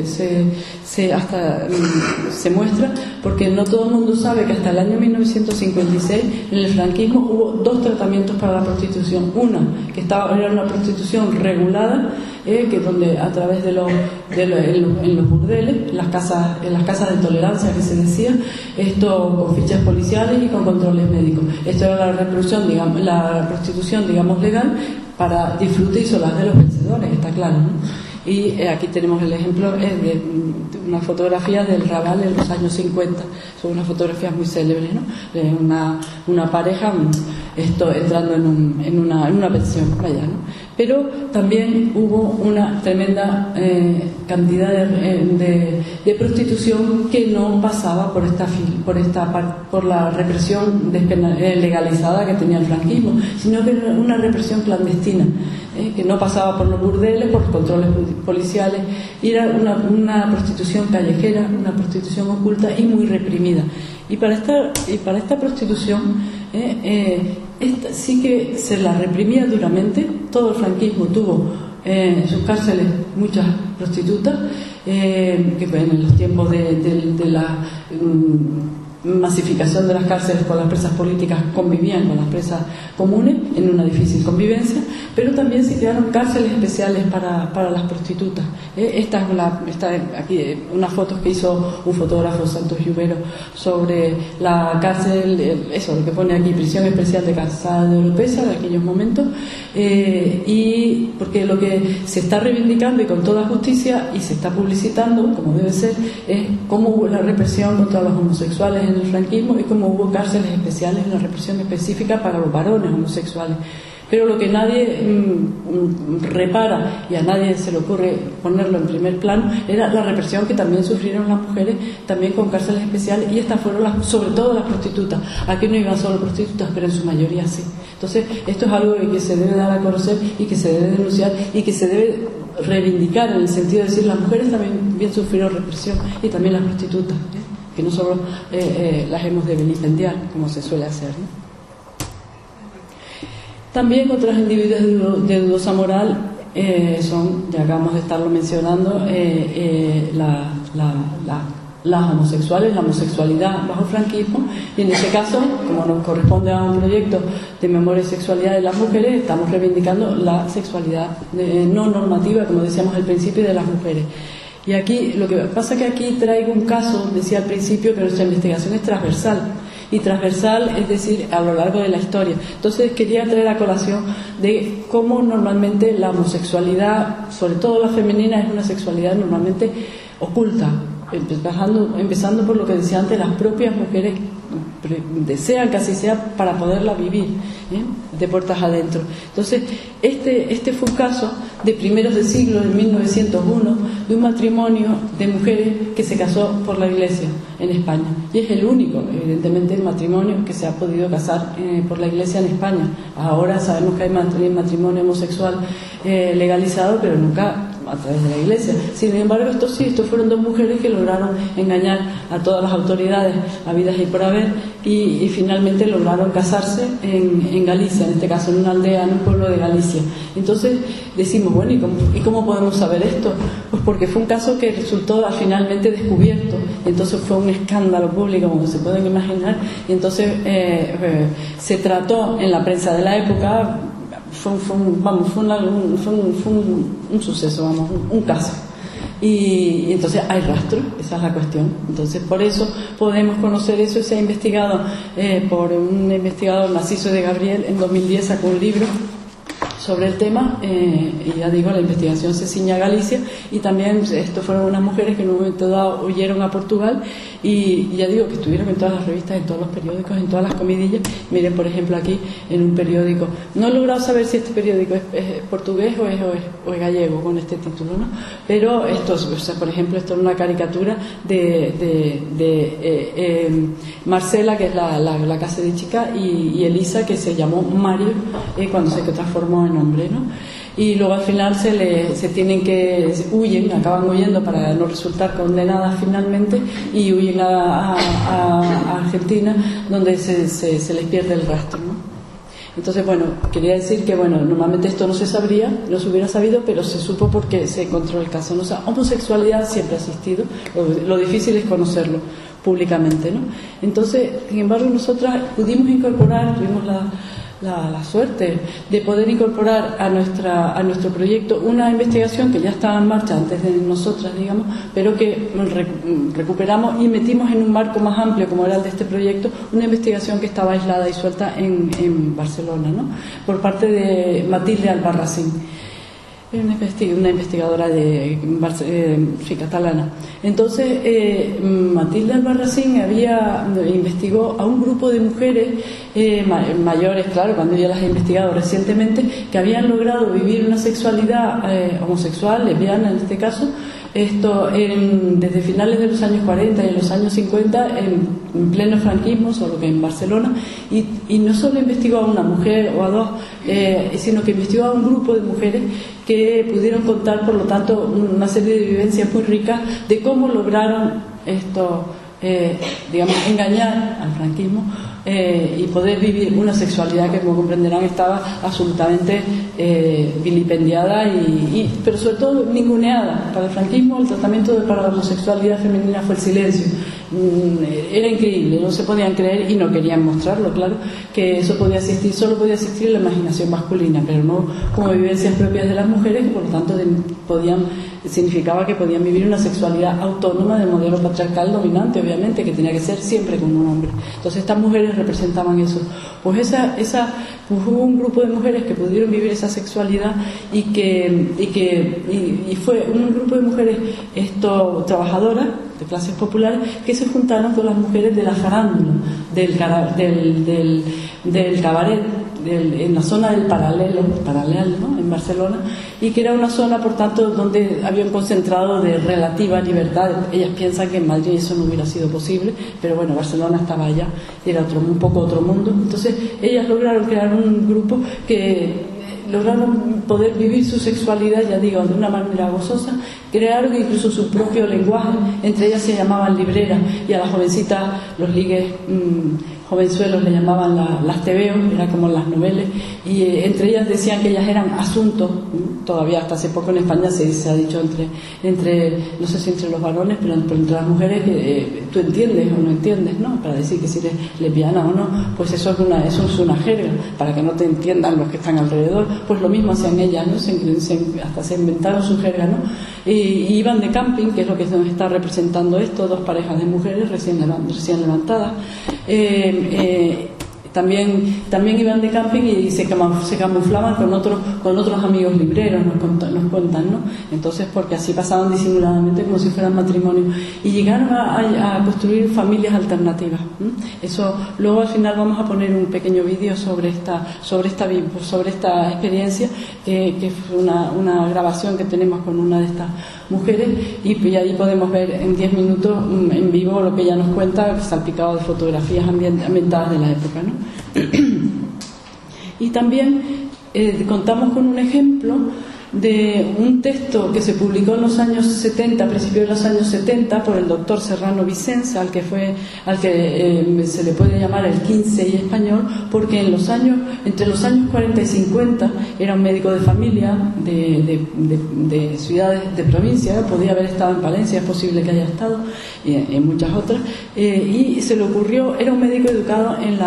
se muestra, porque no todo el mundo sabe que hasta el año 1956 en el franquismo hubo dos tratamientos para la prostitución. Una, que era una prostitución regulada, que donde a través en los burdeles, en las casas de tolerancia que se decía, esto con fichas policiales y con controles médicos. Esto era la prostitución, digamos, legal, para disfrute y solaz de los vencedores, está claro, ¿no? Y aquí tenemos el ejemplo de una fotografía del Raval en los años 50. Son unas fotografías muy célebres, ¿no? De una pareja entrando en una pensión, vaya, ¿no? Pero también hubo una tremenda cantidad de prostitución que no pasaba por la represión legalizada que tenía el franquismo, sino que era una represión clandestina, que no pasaba por los burdeles, por controles policiales, y era una prostitución callejera, una prostitución oculta y muy reprimida. Y para esta prostitución sí que se la reprimía duramente. Todo el franquismo tuvo en sus cárceles muchas prostitutas, que en los tiempos de la masificación de las cárceles con las presas políticas convivían con las presas comunes en una difícil convivencia, pero también se crearon cárceles especiales para las prostitutas. Esta es aquí unas fotos que hizo un fotógrafo, Santos Lluvero, sobre la cárcel, eso lo que pone aquí, prisión especial de Calzada de Oropesa de aquellos momentos, y porque lo que se está reivindicando y con toda justicia y se está publicitando como debe ser es cómo hubo la represión contra los homosexuales en el franquismo y cómo hubo cárceles especiales, una represión específica para los varones homosexuales. Pero lo que nadie repara y a nadie se le ocurre ponerlo en primer plano era la represión que también sufrieron las mujeres, también con cárceles especiales, y estas fueron sobre todo las prostitutas. Aquí no iban solo prostitutas, pero en su mayoría sí. Entonces esto es algo que se debe dar a conocer y que se debe denunciar y que se debe reivindicar, en el sentido de decir las mujeres también bien sufrieron represión, y también las prostitutas, que no solo las hemos de vilipendiar como se suele hacer, ¿no? También otros individuos de dudosa moral son, ya acabamos de estarlo mencionando, las homosexuales, la homosexualidad bajo franquismo, y en este caso, como nos corresponde a un proyecto de memoria y sexualidad de las mujeres, estamos reivindicando la sexualidad no normativa, como decíamos al principio, de las mujeres. Y aquí, lo que pasa es que aquí traigo un caso, decía al principio, que nuestra investigación es transversal. Y transversal, es decir, a lo largo de la historia. Entonces quería traer a colación de cómo normalmente la homosexualidad, sobre todo la femenina, es una sexualidad normalmente oculta, empezando por lo que decía antes, las propias mujeres desean que así sea para poderla vivir, de puertas adentro. Entonces este fue un caso de primeros de siglo, de 1901, de un matrimonio de mujeres que se casó por la Iglesia en España, y es el único, evidentemente, matrimonio que se ha podido casar por la Iglesia en España. Ahora sabemos que hay matrimonio homosexual legalizado, pero nunca a través de la Iglesia. Sin embargo, estos fueron dos mujeres que lograron engañar a todas las autoridades habidas y por haber, y finalmente lograron casarse en Galicia, en este caso en una aldea, en un pueblo de Galicia. Entonces decimos, bueno, ¿y cómo podemos saber esto? Pues porque fue un caso que resultó finalmente descubierto, entonces fue un escándalo público, como se pueden imaginar, y entonces se trató en la prensa de la época. Fue un suceso, vamos, un caso. Y entonces hay rastro, esa es la cuestión. Entonces por eso podemos conocer eso. Se ha investigado por un investigador, Narciso de Gabriel, en 2010 sacó un libro sobre el tema, y ya digo, la investigación se ciña a Galicia, y también esto fueron unas mujeres que en un momento dado huyeron a Portugal, y ya digo que estuvieron en todas las revistas, en todos los periódicos, en todas las comidillas. Miren, por ejemplo, aquí en un periódico, no he logrado saber si este periódico es portugués o es gallego con este título, ¿no? Pero esto, o sea, por ejemplo, esto es una caricatura de Marcela, que es la casa de chica, y Elisa, que se llamó Mario cuando se transformó en hombre, ¿no? Y luego al final acaban huyendo para no resultar condenadas finalmente, y huyen a Argentina, donde se les pierde el rastro, ¿no? Entonces, bueno, quería decir que, bueno, normalmente esto no se hubiera sabido, pero se supo porque se encontró el caso, ¿no? O sea, homosexualidad siempre ha existido, lo difícil es conocerlo públicamente, ¿no? Entonces, sin embargo, nosotras pudimos incorporar, tuvimos la suerte de poder incorporar a nuestro proyecto una investigación que ya estaba en marcha antes de nosotras, digamos, pero que recuperamos y metimos en un marco más amplio, como era el de este proyecto, una investigación que estaba aislada y suelta en Barcelona, ¿no? Por parte de Matilde Albarracín, una investigadora catalana. Entonces, Matilde Albarracín investigó a un grupo de mujeres mayores, claro, cuando ella las ha investigado recientemente, que habían logrado vivir una sexualidad homosexual, lesbiana en este caso, desde finales de los años 40 y en los años 50, en pleno franquismo, solo que en Barcelona, y no solo investigó a una mujer o a dos, sino que investigó a un grupo de mujeres que pudieron contar, por lo tanto, una serie de vivencias muy ricas de cómo lograron engañar al franquismo y poder vivir una sexualidad que, como comprenderán, estaba absolutamente vilipendiada pero sobre todo ninguneada. Para el franquismo el tratamiento para la homosexualidad femenina fue el silencio. Era increíble, no se podían creer y no querían mostrarlo, claro, que eso podía existir, solo podía existir en la imaginación masculina, pero no como vivencias propias de las mujeres, que por lo tanto significaba que podían vivir una sexualidad autónoma del modelo patriarcal dominante, obviamente, que tenía que ser siempre con un hombre. Entonces estas mujeres representaban eso. Pues hubo un grupo de mujeres que pudieron vivir esa sexualidad y fue un grupo de mujeres trabajadoras de clases populares que se juntaron con las mujeres de la farándula, del cabaret, en la zona del Paralelo, ¿no?, en Barcelona, y que era una zona, por tanto, donde había un concentrado de relativa libertad. Ellas piensan que en Madrid eso no hubiera sido posible, pero bueno, Barcelona estaba allá, era un poco otro mundo. Entonces ellas lograron crear un grupo que lograron poder vivir su sexualidad, ya digo, de una manera gozosa. Crearon incluso su propio lenguaje, entre ellas se llamaban libreras, y a las jovencitas los ligues jovenzuelos le llamaban las tebeos, era como las novelas, y entre ellas decían que ellas eran asuntos. Todavía hasta hace poco en España se ha dicho entre no sé si entre los varones, pero entre las mujeres, que tú entiendes o no entiendes, ¿no?, para decir que si eres lesbiana o no, pues eso es una jerga, para que no te entiendan los que están alrededor. Pues lo mismo hacían ellas, ¿no? Hasta se inventaron su jerga, ¿no? Y iban de camping, que es lo que nos está representando esto, dos parejas de mujeres recién levantadas. También iban de camping y se camuflaban con otros amigos libreros, nos cuentan, ¿no? Entonces, porque así pasaban disimuladamente como si fueran matrimonios, y llegaron a construir familias alternativas. Eso luego al final vamos a poner un pequeño vídeo sobre esta experiencia, que fue una grabación que tenemos con una de estas mujeres, y ahí podemos ver en 10 minutos en vivo lo que ella nos cuenta, salpicado de fotografías ambientadas de la época, ¿no? Y también contamos con un ejemplo de un texto que se publicó en los años 70, a principios de los años 70, por el doctor Serrano Vicens, al que se le puede llamar el 15 y español, porque entre los años 40 y 50 era un médico de familia de ciudades, de provincia, podía haber estado en Palencia, es posible que haya estado, y en muchas otras, y se le ocurrió, era un médico educado en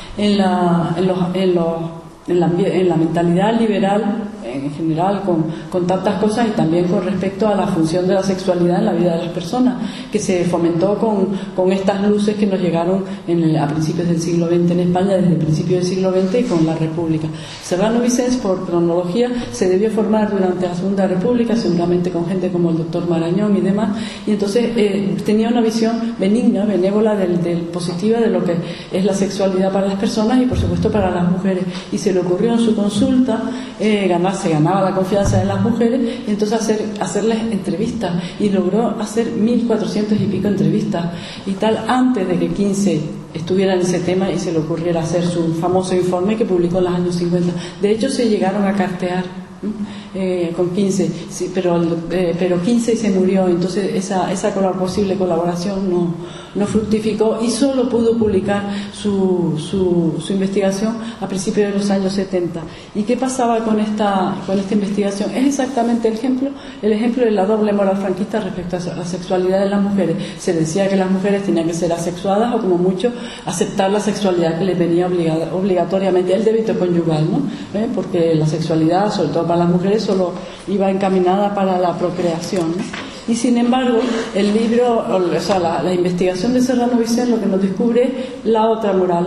la mentalidad liberal en general, con tantas cosas, y también con respecto a la función de la sexualidad en la vida de las personas, que se fomentó con estas luces que nos llegaron a principios del siglo XX en España, desde el principio del siglo XX y con la República. Serrano Vicens, por cronología, se debió formar durante la Segunda República, seguramente con gente como el doctor Marañón y demás, y entonces tenía una visión benigna, benévola, positiva de lo que es la sexualidad para las personas y por supuesto para las mujeres, y se le ocurrió en su consulta se ganaba la confianza de las mujeres, y entonces hacerles entrevistas, y logró hacer 1.400 y pico entrevistas y tal, antes de que 15 estuviera en ese tema y se le ocurriera hacer su famoso informe que publicó en los años 50. De hecho, se llegaron a cartear con 15, sí, pero 15 y se murió, entonces esa posible colaboración no fructificó, y solo pudo publicar su investigación a principios de los años 70. ¿Y qué pasaba con esta investigación? Es exactamente el ejemplo de la doble moral franquista respecto a la sexualidad de las mujeres. Se decía que las mujeres tenían que ser asexuadas o como mucho aceptar la sexualidad que les venía obligatoriamente, el débito conyugal, ¿no? Porque la sexualidad, sobre todo para las mujeres, solo iba encaminada para la procreación, ¿no? Y sin embargo, el libro, la investigación de Serrano Vicens lo que nos descubre la otra moral,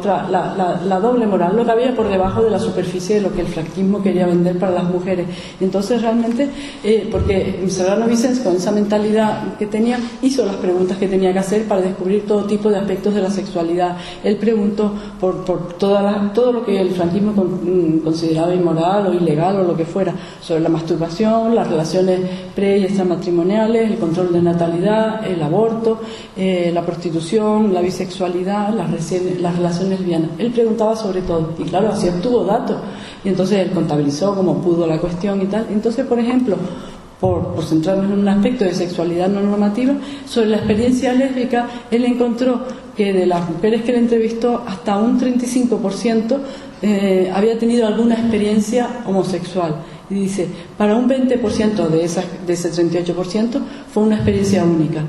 la doble moral, lo que había por debajo de la superficie de lo que el franquismo quería vender para las mujeres. Entonces realmente, porque Serrano Vicens, con esa mentalidad que tenía, hizo las preguntas que tenía que hacer para descubrir todo tipo de aspectos de la sexualidad. Él preguntó por todo lo que el franquismo consideraba inmoral o ilegal o lo que fuera, sobre la masturbación, las relaciones pre- y extramatrimoniales, el control de natalidad, el aborto, la prostitución, la bisexualidad, las relaciones lesbianas. Él preguntaba sobre todo, y claro, así obtuvo datos, y entonces él contabilizó como pudo la cuestión y tal. Entonces, por ejemplo, por centrarnos en un aspecto de sexualidad no normativa, sobre la experiencia lésbica, él encontró que de las mujeres que él entrevistó, hasta un 35% había tenido alguna experiencia homosexual. Y dice, para un 20% de ese 38% fue una experiencia única.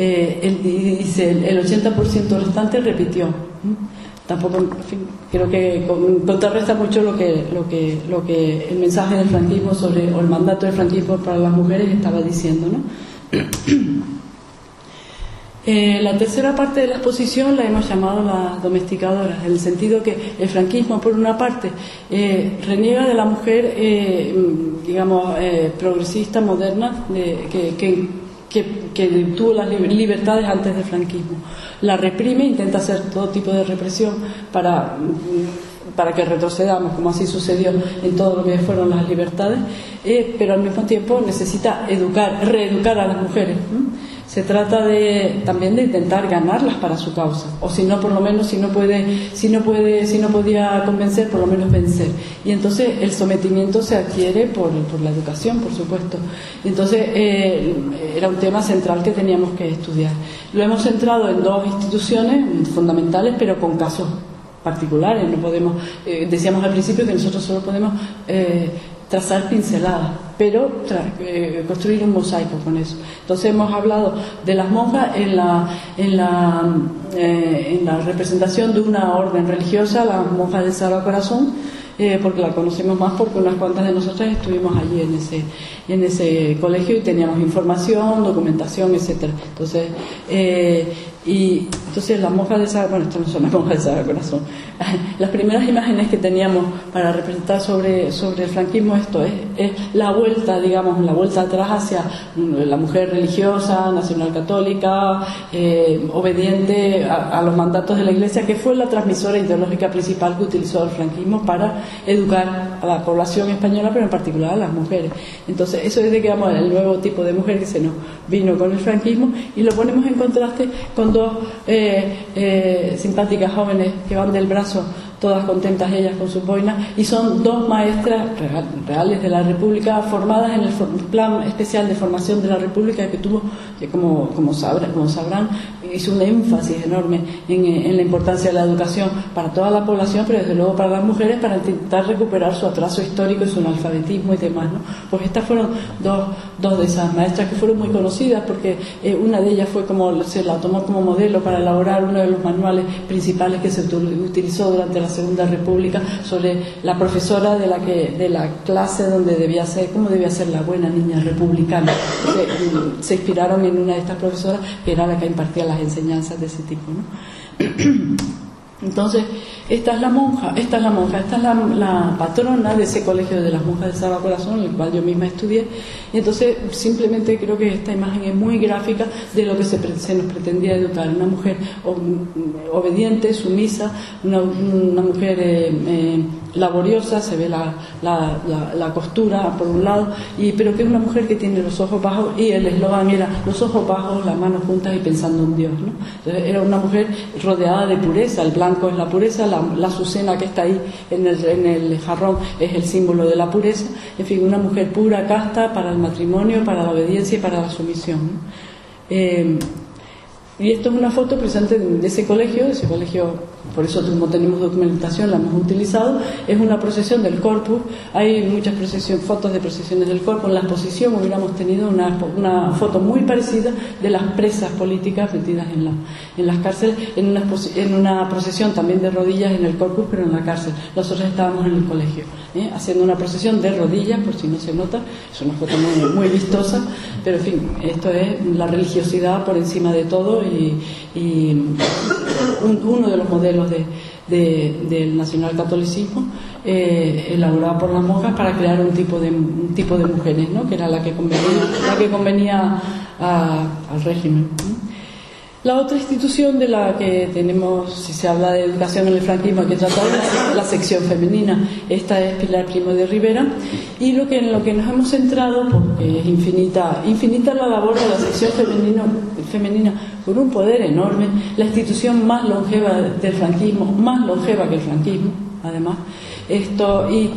Dice, el 80% restante repitió. Tampoco, en fin, creo que contrarresta mucho lo que el mensaje del franquismo o el mandato del franquismo para las mujeres estaba diciendo, ¿no? La tercera parte de la exposición la hemos llamado las domesticadoras, en el sentido que el franquismo, por una parte, reniega de la mujer, progresista, moderna, que tuvo las libertades antes del franquismo. La reprime, intenta hacer todo tipo de represión para que retrocedamos, como así sucedió en todo lo que fueron las libertades, pero al mismo tiempo necesita reeducar a las mujeres. Se trata también de intentar ganarlas para su causa, o si no, por lo menos, si no podía convencer, por lo menos vencer. Y entonces el sometimiento se adquiere por la educación, por supuesto. Entonces era un tema central que teníamos que estudiar. Lo hemos centrado en dos instituciones fundamentales, pero con casos particulares. No podemos, decíamos al principio que nosotros solo podemos trazar pinceladas, pero construir un mosaico con eso. Entonces hemos hablado de las monjas en la representación de una orden religiosa, las monjas del Sagrado Corazón, porque la conocemos más porque unas cuantas de nosotras estuvimos allí en ese colegio y teníamos información, documentación, etcétera. Entonces las monjas del Sagrado, estas no son las monjas del Sagrado Corazón. Las primeras imágenes que teníamos para representar sobre el franquismo, esto es la vuelta, digamos, la vuelta atrás hacia la mujer religiosa, nacional católica, obediente a los mandatos de la Iglesia, que fue la transmisora ideológica principal que utilizó el franquismo para educar a la población española, pero en particular a las mujeres. Entonces eso es de que vamos al nuevo tipo de mujer que se nos vino con el franquismo, y lo ponemos en contraste con dos simpáticas jóvenes que van del brazo todas contentas ellas con sus boinas, y son dos maestras reales de la República, formadas en el plan especial de formación de la República, que tuvo, que como sabrán, hizo un énfasis enorme en la importancia de la educación para toda la población, pero desde luego para las mujeres, para intentar recuperar su atraso histórico y su analfabetismo y demás, ¿no? Pues estas fueron dos de esas maestras que fueron muy conocidas, porque una de ellas se la tomó como modelo para elaborar uno de los manuales principales que se utilizó durante la Segunda República, sobre la profesora de la clase donde cómo debía ser la buena niña republicana. Se inspiraron en una de estas profesoras, que era la que impartía las enseñanzas de ese tipo, ¿no? Entonces, esta es la patrona de ese colegio de las monjas de Sagrado Corazón, en el cual yo misma estudié. Y entonces, simplemente creo que esta imagen es muy gráfica de lo que se nos pretendía educar. Una mujer obediente, sumisa, una mujer laboriosa, se ve la costura por un lado, pero que es una mujer que tiene los ojos bajos, y el eslogan era los ojos bajos, las manos juntas y pensando en Dios, ¿no? Entonces, era una mujer rodeada de pureza. El blanco es la pureza, la azucena que está ahí en el jarrón es el símbolo de la pureza. En fin, una mujer pura, casta, para el matrimonio, para la obediencia y para la sumisión, ¿no? Y esto es una foto presente de ese colegio, por eso como tenemos documentación la hemos utilizado. Es una procesión del Corpus, hay muchas fotos de procesiones del Corpus. En la exposición hubiéramos tenido una foto muy parecida de las presas políticas metidas en las cárceles, en una procesión también de rodillas en el Corpus, pero en la cárcel. Nosotros estábamos en el colegio, haciendo una procesión de rodillas, por si no se nota. Es una foto muy, muy vistosa, pero en fin, esto es la religiosidad por encima de todo, y uno de los modelos del nacionalcatolicismo, elaborado por las monjas para crear un tipo de mujeres, ¿no? Que era la que convenía al régimen. La otra institución de la que tenemos, si se habla de educación en el franquismo, hay que tratar la sección femenina. Esta es Pilar Primo de Rivera, y en lo que nos hemos centrado, porque es infinita la labor de la sección femenina, con un poder enorme, la institución más longeva del franquismo, más longeva que el franquismo, además, y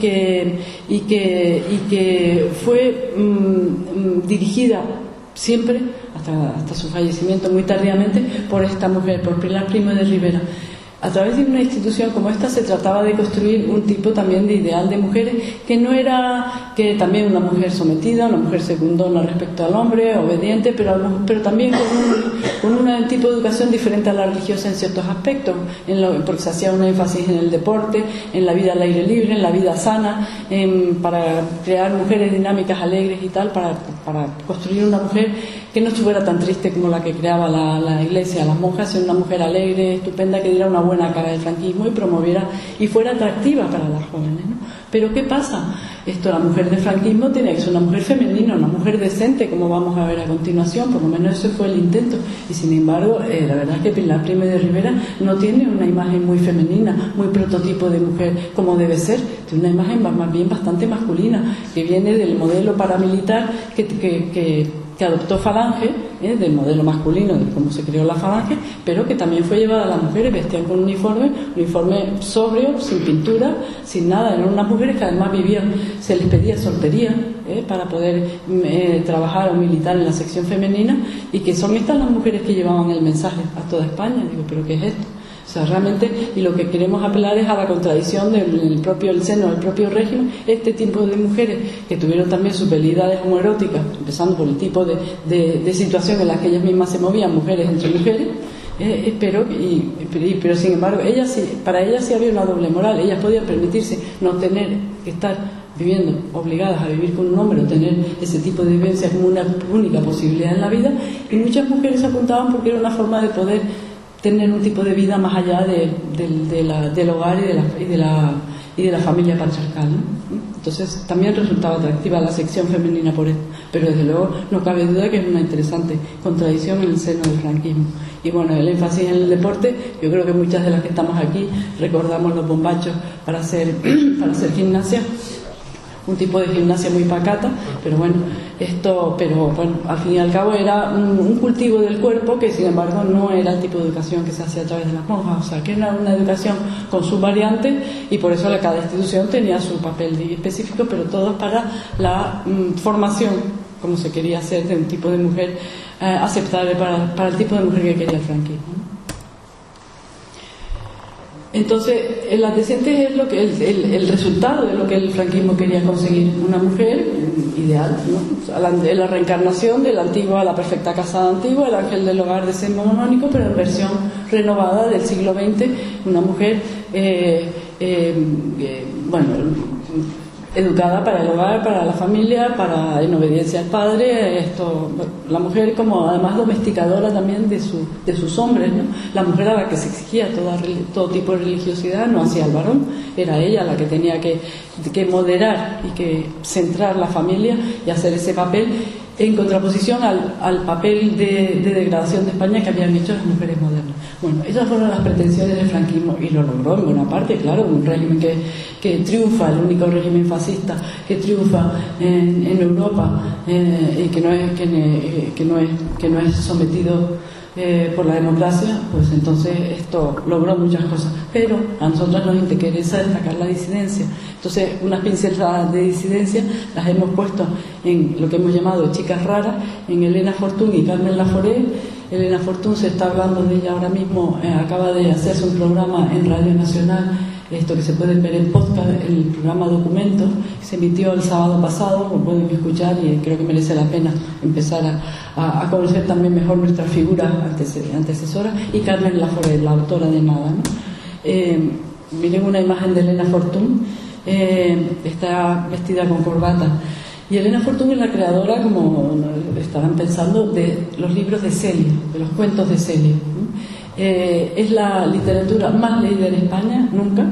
que fue dirigida siempre, hasta su fallecimiento muy tardíamente, por esta mujer, por Pilar Primo de Rivera. A través de una institución como esta se trataba de construir un tipo también de ideal de mujeres, que también una mujer sometida, una mujer secundona respecto al hombre, obediente, pero también con un tipo de educación diferente a la religiosa en ciertos aspectos, porque se hacía un énfasis en el deporte, en la vida al aire libre, en la vida sana, para crear mujeres dinámicas, alegres y tal, para construir una mujer que no estuviera tan triste como la que creaba la Iglesia, las monjas, sino una mujer alegre, estupenda, que diera una buena cara del franquismo y promoviera y fuera atractiva para las jóvenes, ¿no? Pero ¿qué pasa? La mujer del franquismo tenía que ser una mujer femenina, una mujer decente, como vamos a ver a continuación. Por lo menos ese fue el intento, y sin embargo la verdad es que Pilar Primo de Rivera no tiene una imagen muy femenina, muy prototipo de mujer como debe ser. Tiene una imagen más bien bastante masculina, que viene del modelo paramilitar que adoptó Falange, del modelo masculino de cómo se creó la Falange, pero que también fue llevada a las mujeres. Vestían con un uniforme sobrio, sin pintura, sin nada. Eran unas mujeres que además se les pedía soltería para poder trabajar o militar en la sección femenina, y que son estas las mujeres que llevaban el mensaje a toda España. Digo, ¿pero qué es esto? O sea, realmente, y lo que queremos apelar es a la contradicción del seno del propio régimen. Este tipo de mujeres que tuvieron también sus velidades homoeróticas, empezando por el tipo de situación en la que ellas mismas se movían, mujeres entre mujeres, pero sin embargo para ellas sí había una doble moral. Ellas podían permitirse no tener que estar viviendo, obligadas a vivir con un hombre, o tener ese tipo de vivencia como una única posibilidad en la vida, y muchas mujeres apuntaban porque era una forma de poder tener un tipo de vida más allá del hogar y de la familia patriarcal, ¿no? Entonces también resultaba atractiva la sección femenina por esto, pero desde luego no cabe duda que es una interesante contradicción en el seno del franquismo. Y bueno, el énfasis en el deporte, yo creo que muchas de las que estamos aquí recordamos los bombachos para hacer gimnasia. un tipo de gimnasia muy pacata, pero bueno, al fin y al cabo era un cultivo del cuerpo que sin embargo no era el tipo de educación que se hacía a través de las monjas, o sea que era una educación con sus variantes y por eso cada institución tenía su papel específico, pero todo para la formación, como se quería hacer, de un tipo de mujer aceptable para el tipo de mujer que quería el franquismo. Entonces, el antecedente es el resultado de lo que el franquismo quería conseguir. Una mujer ideal, ¿no? O sea, la reencarnación de la antigua, la perfecta casada antigua, el ángel del hogar decimonónico, pero en versión renovada del siglo XX. Una mujer, educada para el hogar, para la familia, en obediencia al padre, la mujer como además domesticadora también de sus hombres, ¿no? La mujer a la que se exigía todo tipo de religiosidad, no hacia el varón, era ella la que tenía que moderar y que centrar la familia y hacer ese papel en contraposición al papel de degradación de España que habían hecho las mujeres modernas. Bueno, esas fueron las pretensiones del franquismo y lo logró en buena parte, claro, un régimen que triunfa, el único régimen fascista que triunfa en Europa y que no es sometido por la democracia, pues entonces esto logró muchas cosas, pero a nosotros nos interesa destacar la disidencia. Entonces unas pinceladas de disidencia las hemos puesto en lo que hemos llamado chicas raras, en Elena Fortún y Carmen Laforet. Elena Fortún, se está hablando de ella ahora mismo, acaba de hacerse un programa en Radio Nacional, esto que se pueden ver en podcast, el programa Documentos, se emitió el sábado pasado, lo pueden escuchar y creo que merece la pena empezar a conocer también mejor nuestra figura antecesora, y Carmen Laforet, la autora de Nada, ¿no? Miren una imagen de Elena Fortún, está vestida con corbata. Y Elena Fortún es la creadora, como estarán pensando, de los libros de Celia, de los cuentos de Celia. Es la literatura más leída en España, nunca.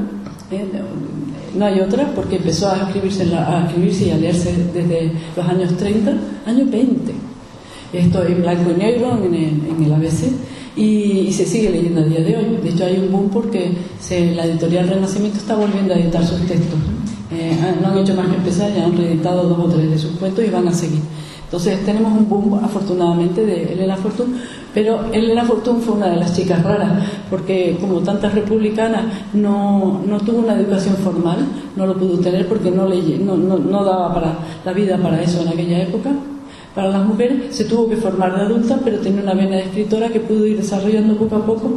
No hay otra, porque empezó a escribirse y a leerse desde los años 30, años 20. Esto en blanco y negro, en el ABC, y se sigue leyendo a día de hoy. De hecho, hay un boom porque la editorial Renacimiento está volviendo a editar sus textos. No han hecho más que empezar, ya han reeditado 2 o 3 de sus cuentos y van a seguir. Entonces tenemos un boom, afortunadamente, de Elena Fortún, pero Elena Fortún fue una de las chicas raras, porque como tantas republicanas no tuvo una educación formal, no lo pudo tener porque no daba para la vida para eso en aquella época. Para las mujeres se tuvo que formar de adulta, pero tenía una vena de escritora que pudo ir desarrollando poco a poco.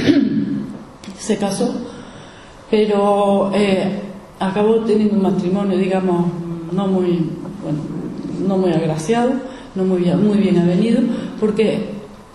Se casó, pero acabó teniendo un matrimonio, digamos, no muy agraciado, no muy bien avenido, porque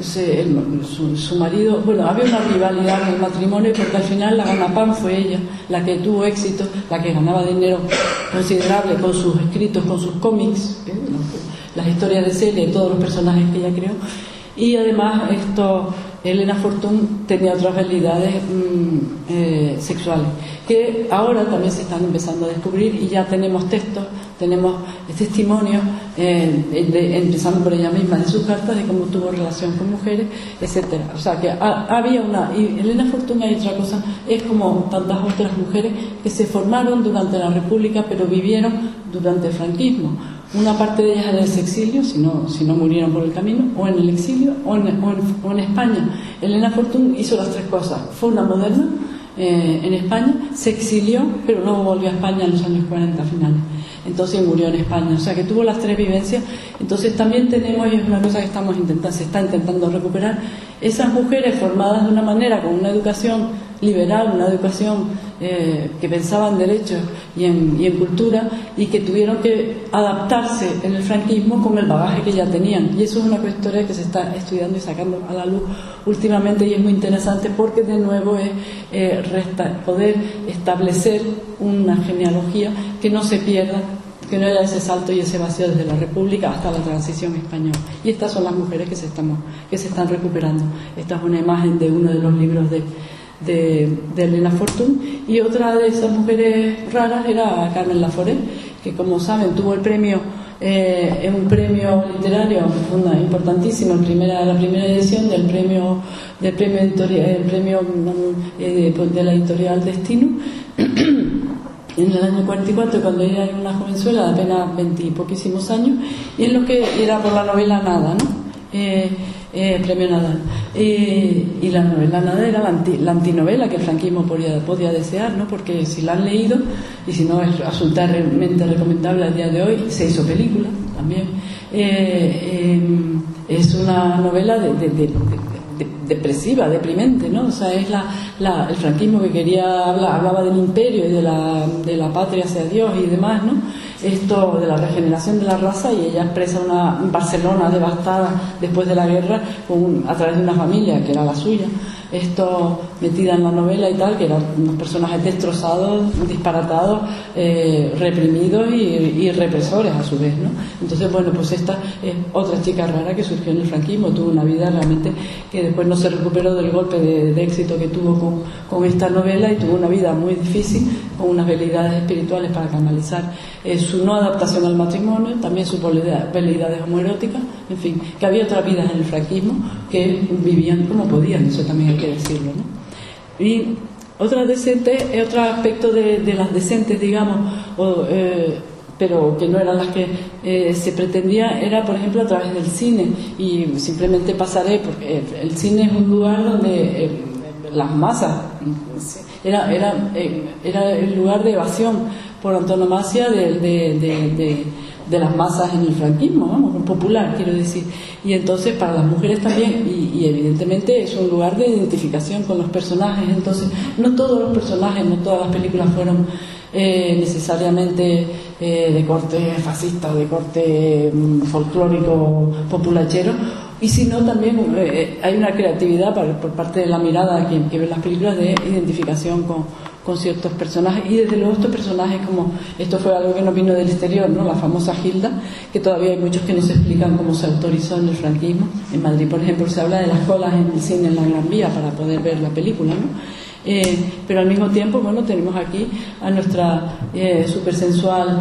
su marido, había una rivalidad en el matrimonio, porque al final la ganapán fue ella, la que tuvo éxito, la que ganaba dinero considerable con sus escritos, con sus cómics, las historias de Celia y todos los personajes que ella creó. Y además Elena Fortún tenía otras habilidades sexuales que ahora también se están empezando a descubrir, y ya tenemos textos, tenemos testimonios, empezando por ella misma de sus cartas, de cómo tuvo relación con mujeres, etcétera. O sea que había y Elena Fortún, hay otra cosa, es como tantas otras mujeres que se formaron durante la República, pero vivieron durante el franquismo. Una parte de ellas en el exilio, si no murieron por el camino, o en el exilio, o en España. Elena Fortún hizo las 3 cosas. Fue una moderna en España, se exilió, pero luego volvió a España en los años 40 finales. Entonces murió en España. O sea que tuvo las 3 vivencias. Entonces también tenemos, y es una cosa que se está intentando recuperar, esas mujeres formadas de una manera, con una educación liberal, una educación que pensaba en derechos y en cultura, y que tuvieron que adaptarse en el franquismo con el bagaje que ya tenían. Y eso es una historia que se está estudiando y sacando a la luz últimamente, y es muy interesante porque de nuevo es poder establecer una genealogía que no se pierda, que no haya ese salto y ese vacío desde la República hasta la transición española. Y estas son las mujeres que se están recuperando. Esta es una imagen de uno de los libros de Elena Fortún, y otra de esas mujeres raras era Carmen Laforet, que como saben tuvo el premio, un premio literario importantísimo, la primera edición del premio editorial, el premio de la editorial Destino, en el año 44, cuando ella era una jovenzuela de apenas 20 y poquísimos años, y en lo que era por la novela Nada, ¿no? Premio Nadal. Y la novela Nada era la antinovela que el franquismo podía desear, ¿no? Porque si la han leído, y si no es absolutamente recomendable al día de hoy, se hizo película también. Es una novela depresiva, deprimente, ¿no? O sea, es el franquismo que hablaba del imperio y de la patria hacia Dios y demás, ¿no? Esto de la regeneración de la raza, y ella expresa una Barcelona devastada después de la guerra a través de una familia que era la suya. Esto metida en la novela y tal, que eran unos personajes destrozados, disparatados, reprimidos y represores a su vez, ¿no? Entonces, bueno, pues esta es otra chica rara que surgió en el franquismo, tuvo una vida realmente que después no se recuperó del golpe de éxito que tuvo con esta novela, y tuvo una vida muy difícil, con unas veleidades espirituales para canalizar su no adaptación al matrimonio, también sus veleidades homoeróticas, en fin, que había otras vidas en el franquismo que vivían como podían, eso también hay que decirlo, ¿no? Y otro aspecto de las decentes, digamos, pero que no eran las que se pretendía, era, por ejemplo, a través del cine. Y simplemente pasaré, porque el cine es un lugar donde las masas, era el lugar de evasión por antonomasia de las masas en el franquismo, vamos, popular, quiero decir. Y entonces para las mujeres también, y evidentemente es un lugar de identificación con los personajes. Entonces, no todos los personajes, no todas las películas fueron necesariamente de corte fascista o de corte folclórico populachero, y sino también hay una creatividad por parte de la mirada que ve las películas de identificación con ciertos personajes. Y desde luego estos personajes, como esto fue algo que nos vino del exterior, ¿no? La famosa Gilda, que todavía hay muchos que no se explican cómo se autorizó en el franquismo. En Madrid, por ejemplo, se habla de las colas en el cine en la Gran Vía para poder ver la película, ¿no? Pero al mismo tiempo, bueno, tenemos aquí a nuestra supersensual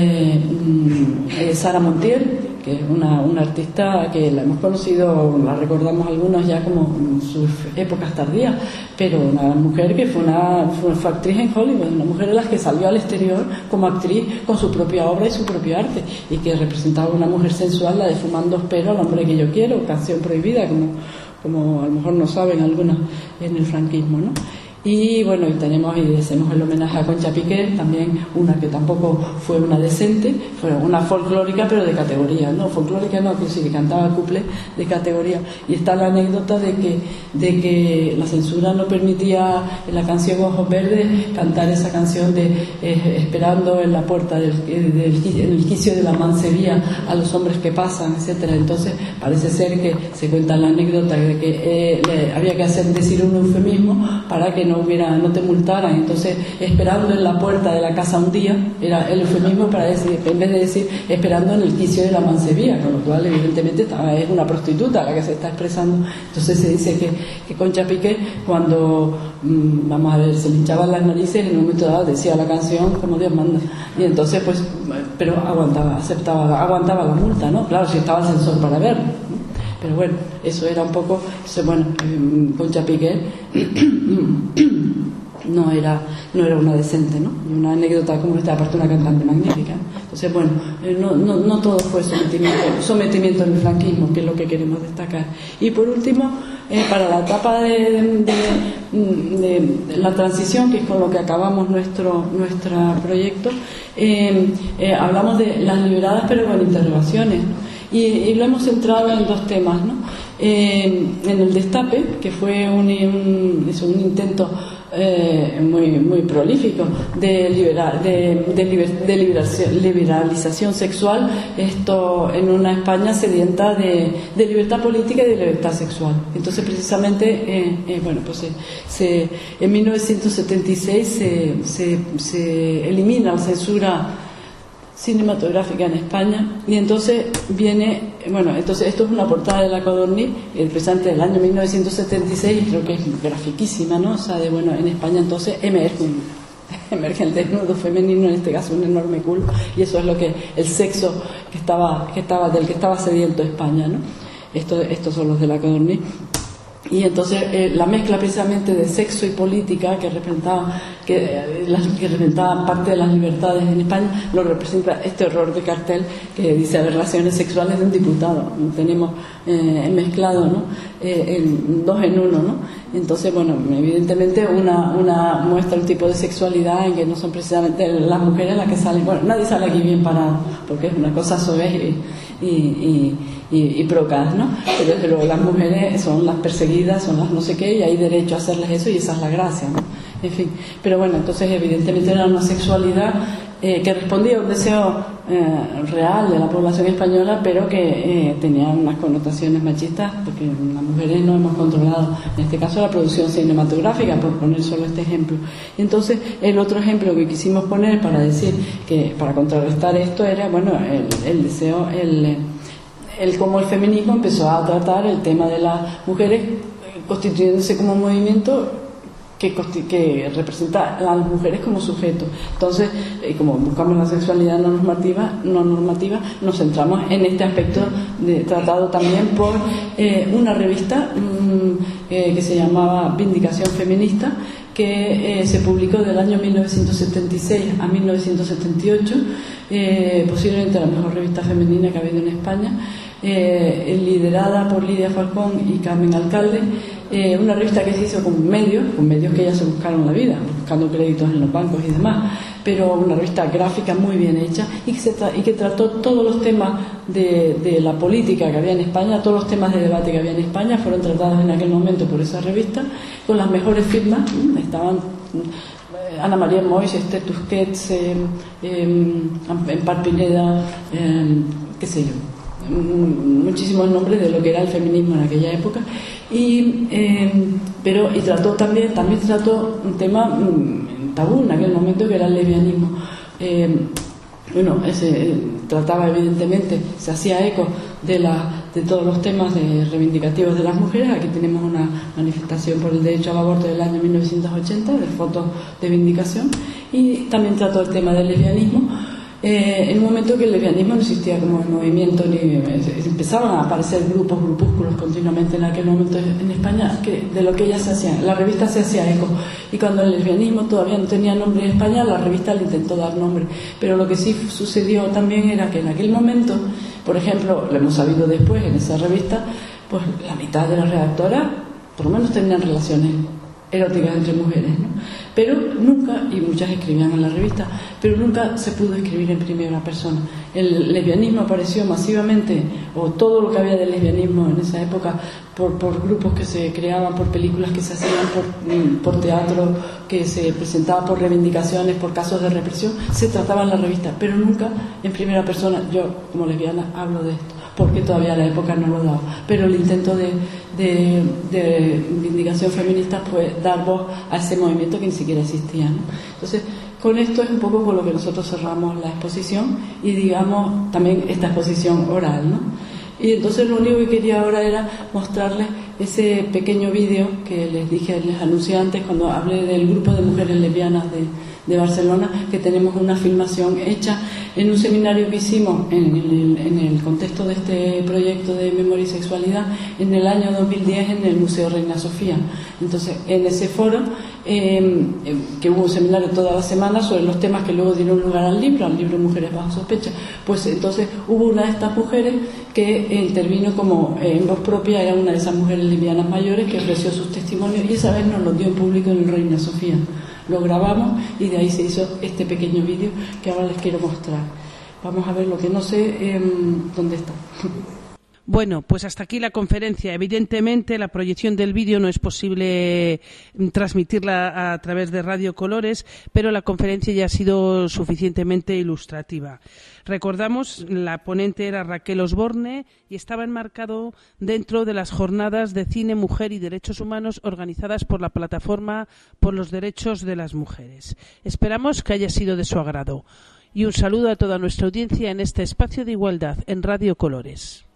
Sara Montiel, que es una artista que la hemos conocido, la recordamos algunos ya como en sus épocas tardías, pero una mujer que fue actriz en Hollywood, una mujer de las que salió al exterior como actriz con su propia obra y su propio arte, y que representaba una mujer sensual, la de Fumando Espero al hombre que yo quiero, canción prohibida, como a lo mejor no saben algunas en el franquismo, ¿no? Y bueno, y hacemos el homenaje a Concha Piqué, también una que tampoco fue una decente, fue una folclórica, pero de categoría, no folclórica, no, que sí, que cantaba couplé de categoría. Y está la anécdota de que la censura no permitía en la canción Ojos Verdes cantar esa canción de esperando en la puerta en el quicio de la mancebía a los hombres que pasan, etcétera. Entonces parece ser que se cuenta la anécdota de que había que decir un eufemismo para que no te multaran. Entonces, esperando en la puerta de la casa un día, era el eufemismo para decir, en vez de decir esperando en el quicio de la mancebía, con lo cual evidentemente es una prostituta la que se está expresando. Entonces se dice que Concha Piqué, cuando vamos a ver, se le hinchaban las narices, en un momento dado decía la canción como Dios manda, y entonces pues, pero aguantaba la multa, ¿no? Claro, si estaba el censor para verlo, ¿no? Pero bueno, eso era un poco, Concha Piqué no era una decente, ¿no? Y una anécdota como esta, aparte una cantante magnífica. Entonces, bueno, no todo fue sometimiento en el franquismo, que es lo que queremos destacar. Y por último, para la etapa de la transición, que es con lo que acabamos nuestro proyecto, hablamos de las liberadas, pero con interrogaciones, ¿no? Y lo hemos centrado en dos temas, ¿no? En el destape, que fue un intento muy prolífico de liberalización sexual, esto en una España sedienta de libertad política y de libertad sexual. Entonces precisamente en 1976 se elimina la censura cinematográfica en España, y entonces entonces esto es una portada de la Codorniz, precisamente del año 1976, creo que es grafiquísima, ¿no? O sea, en España entonces emerge el desnudo femenino, en este caso un enorme culo, y eso es lo que el sexo del que estaba sediento España, ¿no? Estos son los de la Codorniz. Y entonces la mezcla precisamente de sexo y política que representaban parte de las libertades en España, lo representa este horror de cartel que dice relaciones sexuales de un diputado. Tenemos mezclado, ¿no? Dos en uno, ¿no? Entonces, bueno, evidentemente una muestra un tipo de sexualidad en que no son precisamente las mujeres las que salen. Bueno, nadie sale aquí bien parado porque es una cosa soez y procas, ¿no? Pero desde luego las mujeres son las perseguidas, son las no sé qué, y hay derecho a hacerles eso, y esa es la gracia, ¿no? En fin, pero bueno, entonces evidentemente era una sexualidad que respondía a un deseo real de la población española, pero que tenía unas connotaciones machistas, porque las mujeres no hemos controlado, en este caso, la producción cinematográfica, por poner solo este ejemplo. Y entonces el otro ejemplo que quisimos poner para decir que, para contrarrestar esto, era, bueno, el deseo, cómo el feminismo empezó a tratar el tema de las mujeres constituyéndose como un movimiento que representa a las mujeres como sujeto. Entonces, como buscamos la sexualidad no normativa, nos centramos en este aspecto tratado también por una revista que se llamaba Vindicación Feminista, que se publicó del año 1976 a 1978, posiblemente la mejor revista femenina que ha habido en España, liderada por Lidia Falcón y Carmen Alcalde, una revista que se hizo con medios que ellas se buscaron la vida, buscando créditos en los bancos y demás, pero una revista gráfica muy bien hecha y que trató todos los temas de la política que había en España, todos los temas de debate que había en España fueron tratados en aquel momento por esa revista, con las mejores firmas. Estaban Ana María Moix, Esther Tusquets, Empar Pineda, qué sé yo, muchísimos nombres de lo que era el feminismo en aquella época, pero también trató un tema tabú en aquel momento, que era el lesbianismo. Trataba, evidentemente, se hacía eco de todos los temas reivindicativos de las mujeres. Aquí tenemos una manifestación por el derecho al aborto del año 1980, de fotos de vindicación, y también trató el tema del lesbianismo. En un momento que el lesbianismo no existía como movimiento, empezaban a aparecer grupúsculos continuamente en aquel momento en España, que de lo que ellas se hacían, la revista se hacía eco, y cuando el lesbianismo todavía no tenía nombre en España, la revista le intentó dar nombre. Pero lo que sí sucedió también era que en aquel momento, por ejemplo, lo hemos sabido después en esa revista, pues la mitad de las redactoras por lo menos tenían relaciones eróticas entre mujeres, ¿no? Pero nunca, y muchas escribían en la revista, pero nunca se pudo escribir en primera persona. El lesbianismo apareció masivamente, o todo lo que había de lesbianismo en esa época, por grupos que se creaban, por películas que se hacían, por teatro que se presentaba, por reivindicaciones, por casos de represión, se trataba en la revista, pero nunca en primera persona. Yo, como lesbiana, hablo de esto, porque todavía la época no lo daba, pero el intento de vindicación feminista fue dar voz a ese movimiento que ni siquiera existía, ¿no? Entonces, con esto es un poco con lo que nosotros cerramos la exposición, y digamos también esta exposición oral, ¿no? Y entonces lo único que quería ahora era mostrarles ese pequeño vídeo que les anuncié antes cuando hablé del grupo de mujeres lesbianas de Barcelona, que tenemos una filmación hecha en un seminario que hicimos en el contexto de este proyecto de memoria y sexualidad en el año 2010 en el Museo Reina Sofía. Entonces, en ese foro, que hubo un seminario toda la semana sobre los temas que luego dieron lugar al libro Mujeres bajo sospecha, pues entonces hubo una de estas mujeres que intervino como en voz propia, era una de esas mujeres lesbianas mayores que ofreció sus testimonios, y esa vez nos lo dio en público en el Reina Sofía. Lo grabamos y de ahí se hizo este pequeño vídeo que ahora les quiero mostrar. Vamos a ver lo que no sé dónde está. Bueno, pues hasta aquí la conferencia. Evidentemente, la proyección del vídeo no es posible transmitirla a través de Radio Colores, pero la conferencia ya ha sido suficientemente ilustrativa. Recordamos, la ponente era Raquel Osborne y estaba enmarcado dentro de las jornadas de cine, mujer y derechos humanos organizadas por la Plataforma por los Derechos de las Mujeres. Esperamos que haya sido de su agrado. Y un saludo a toda nuestra audiencia en este espacio de igualdad en Radio Colores.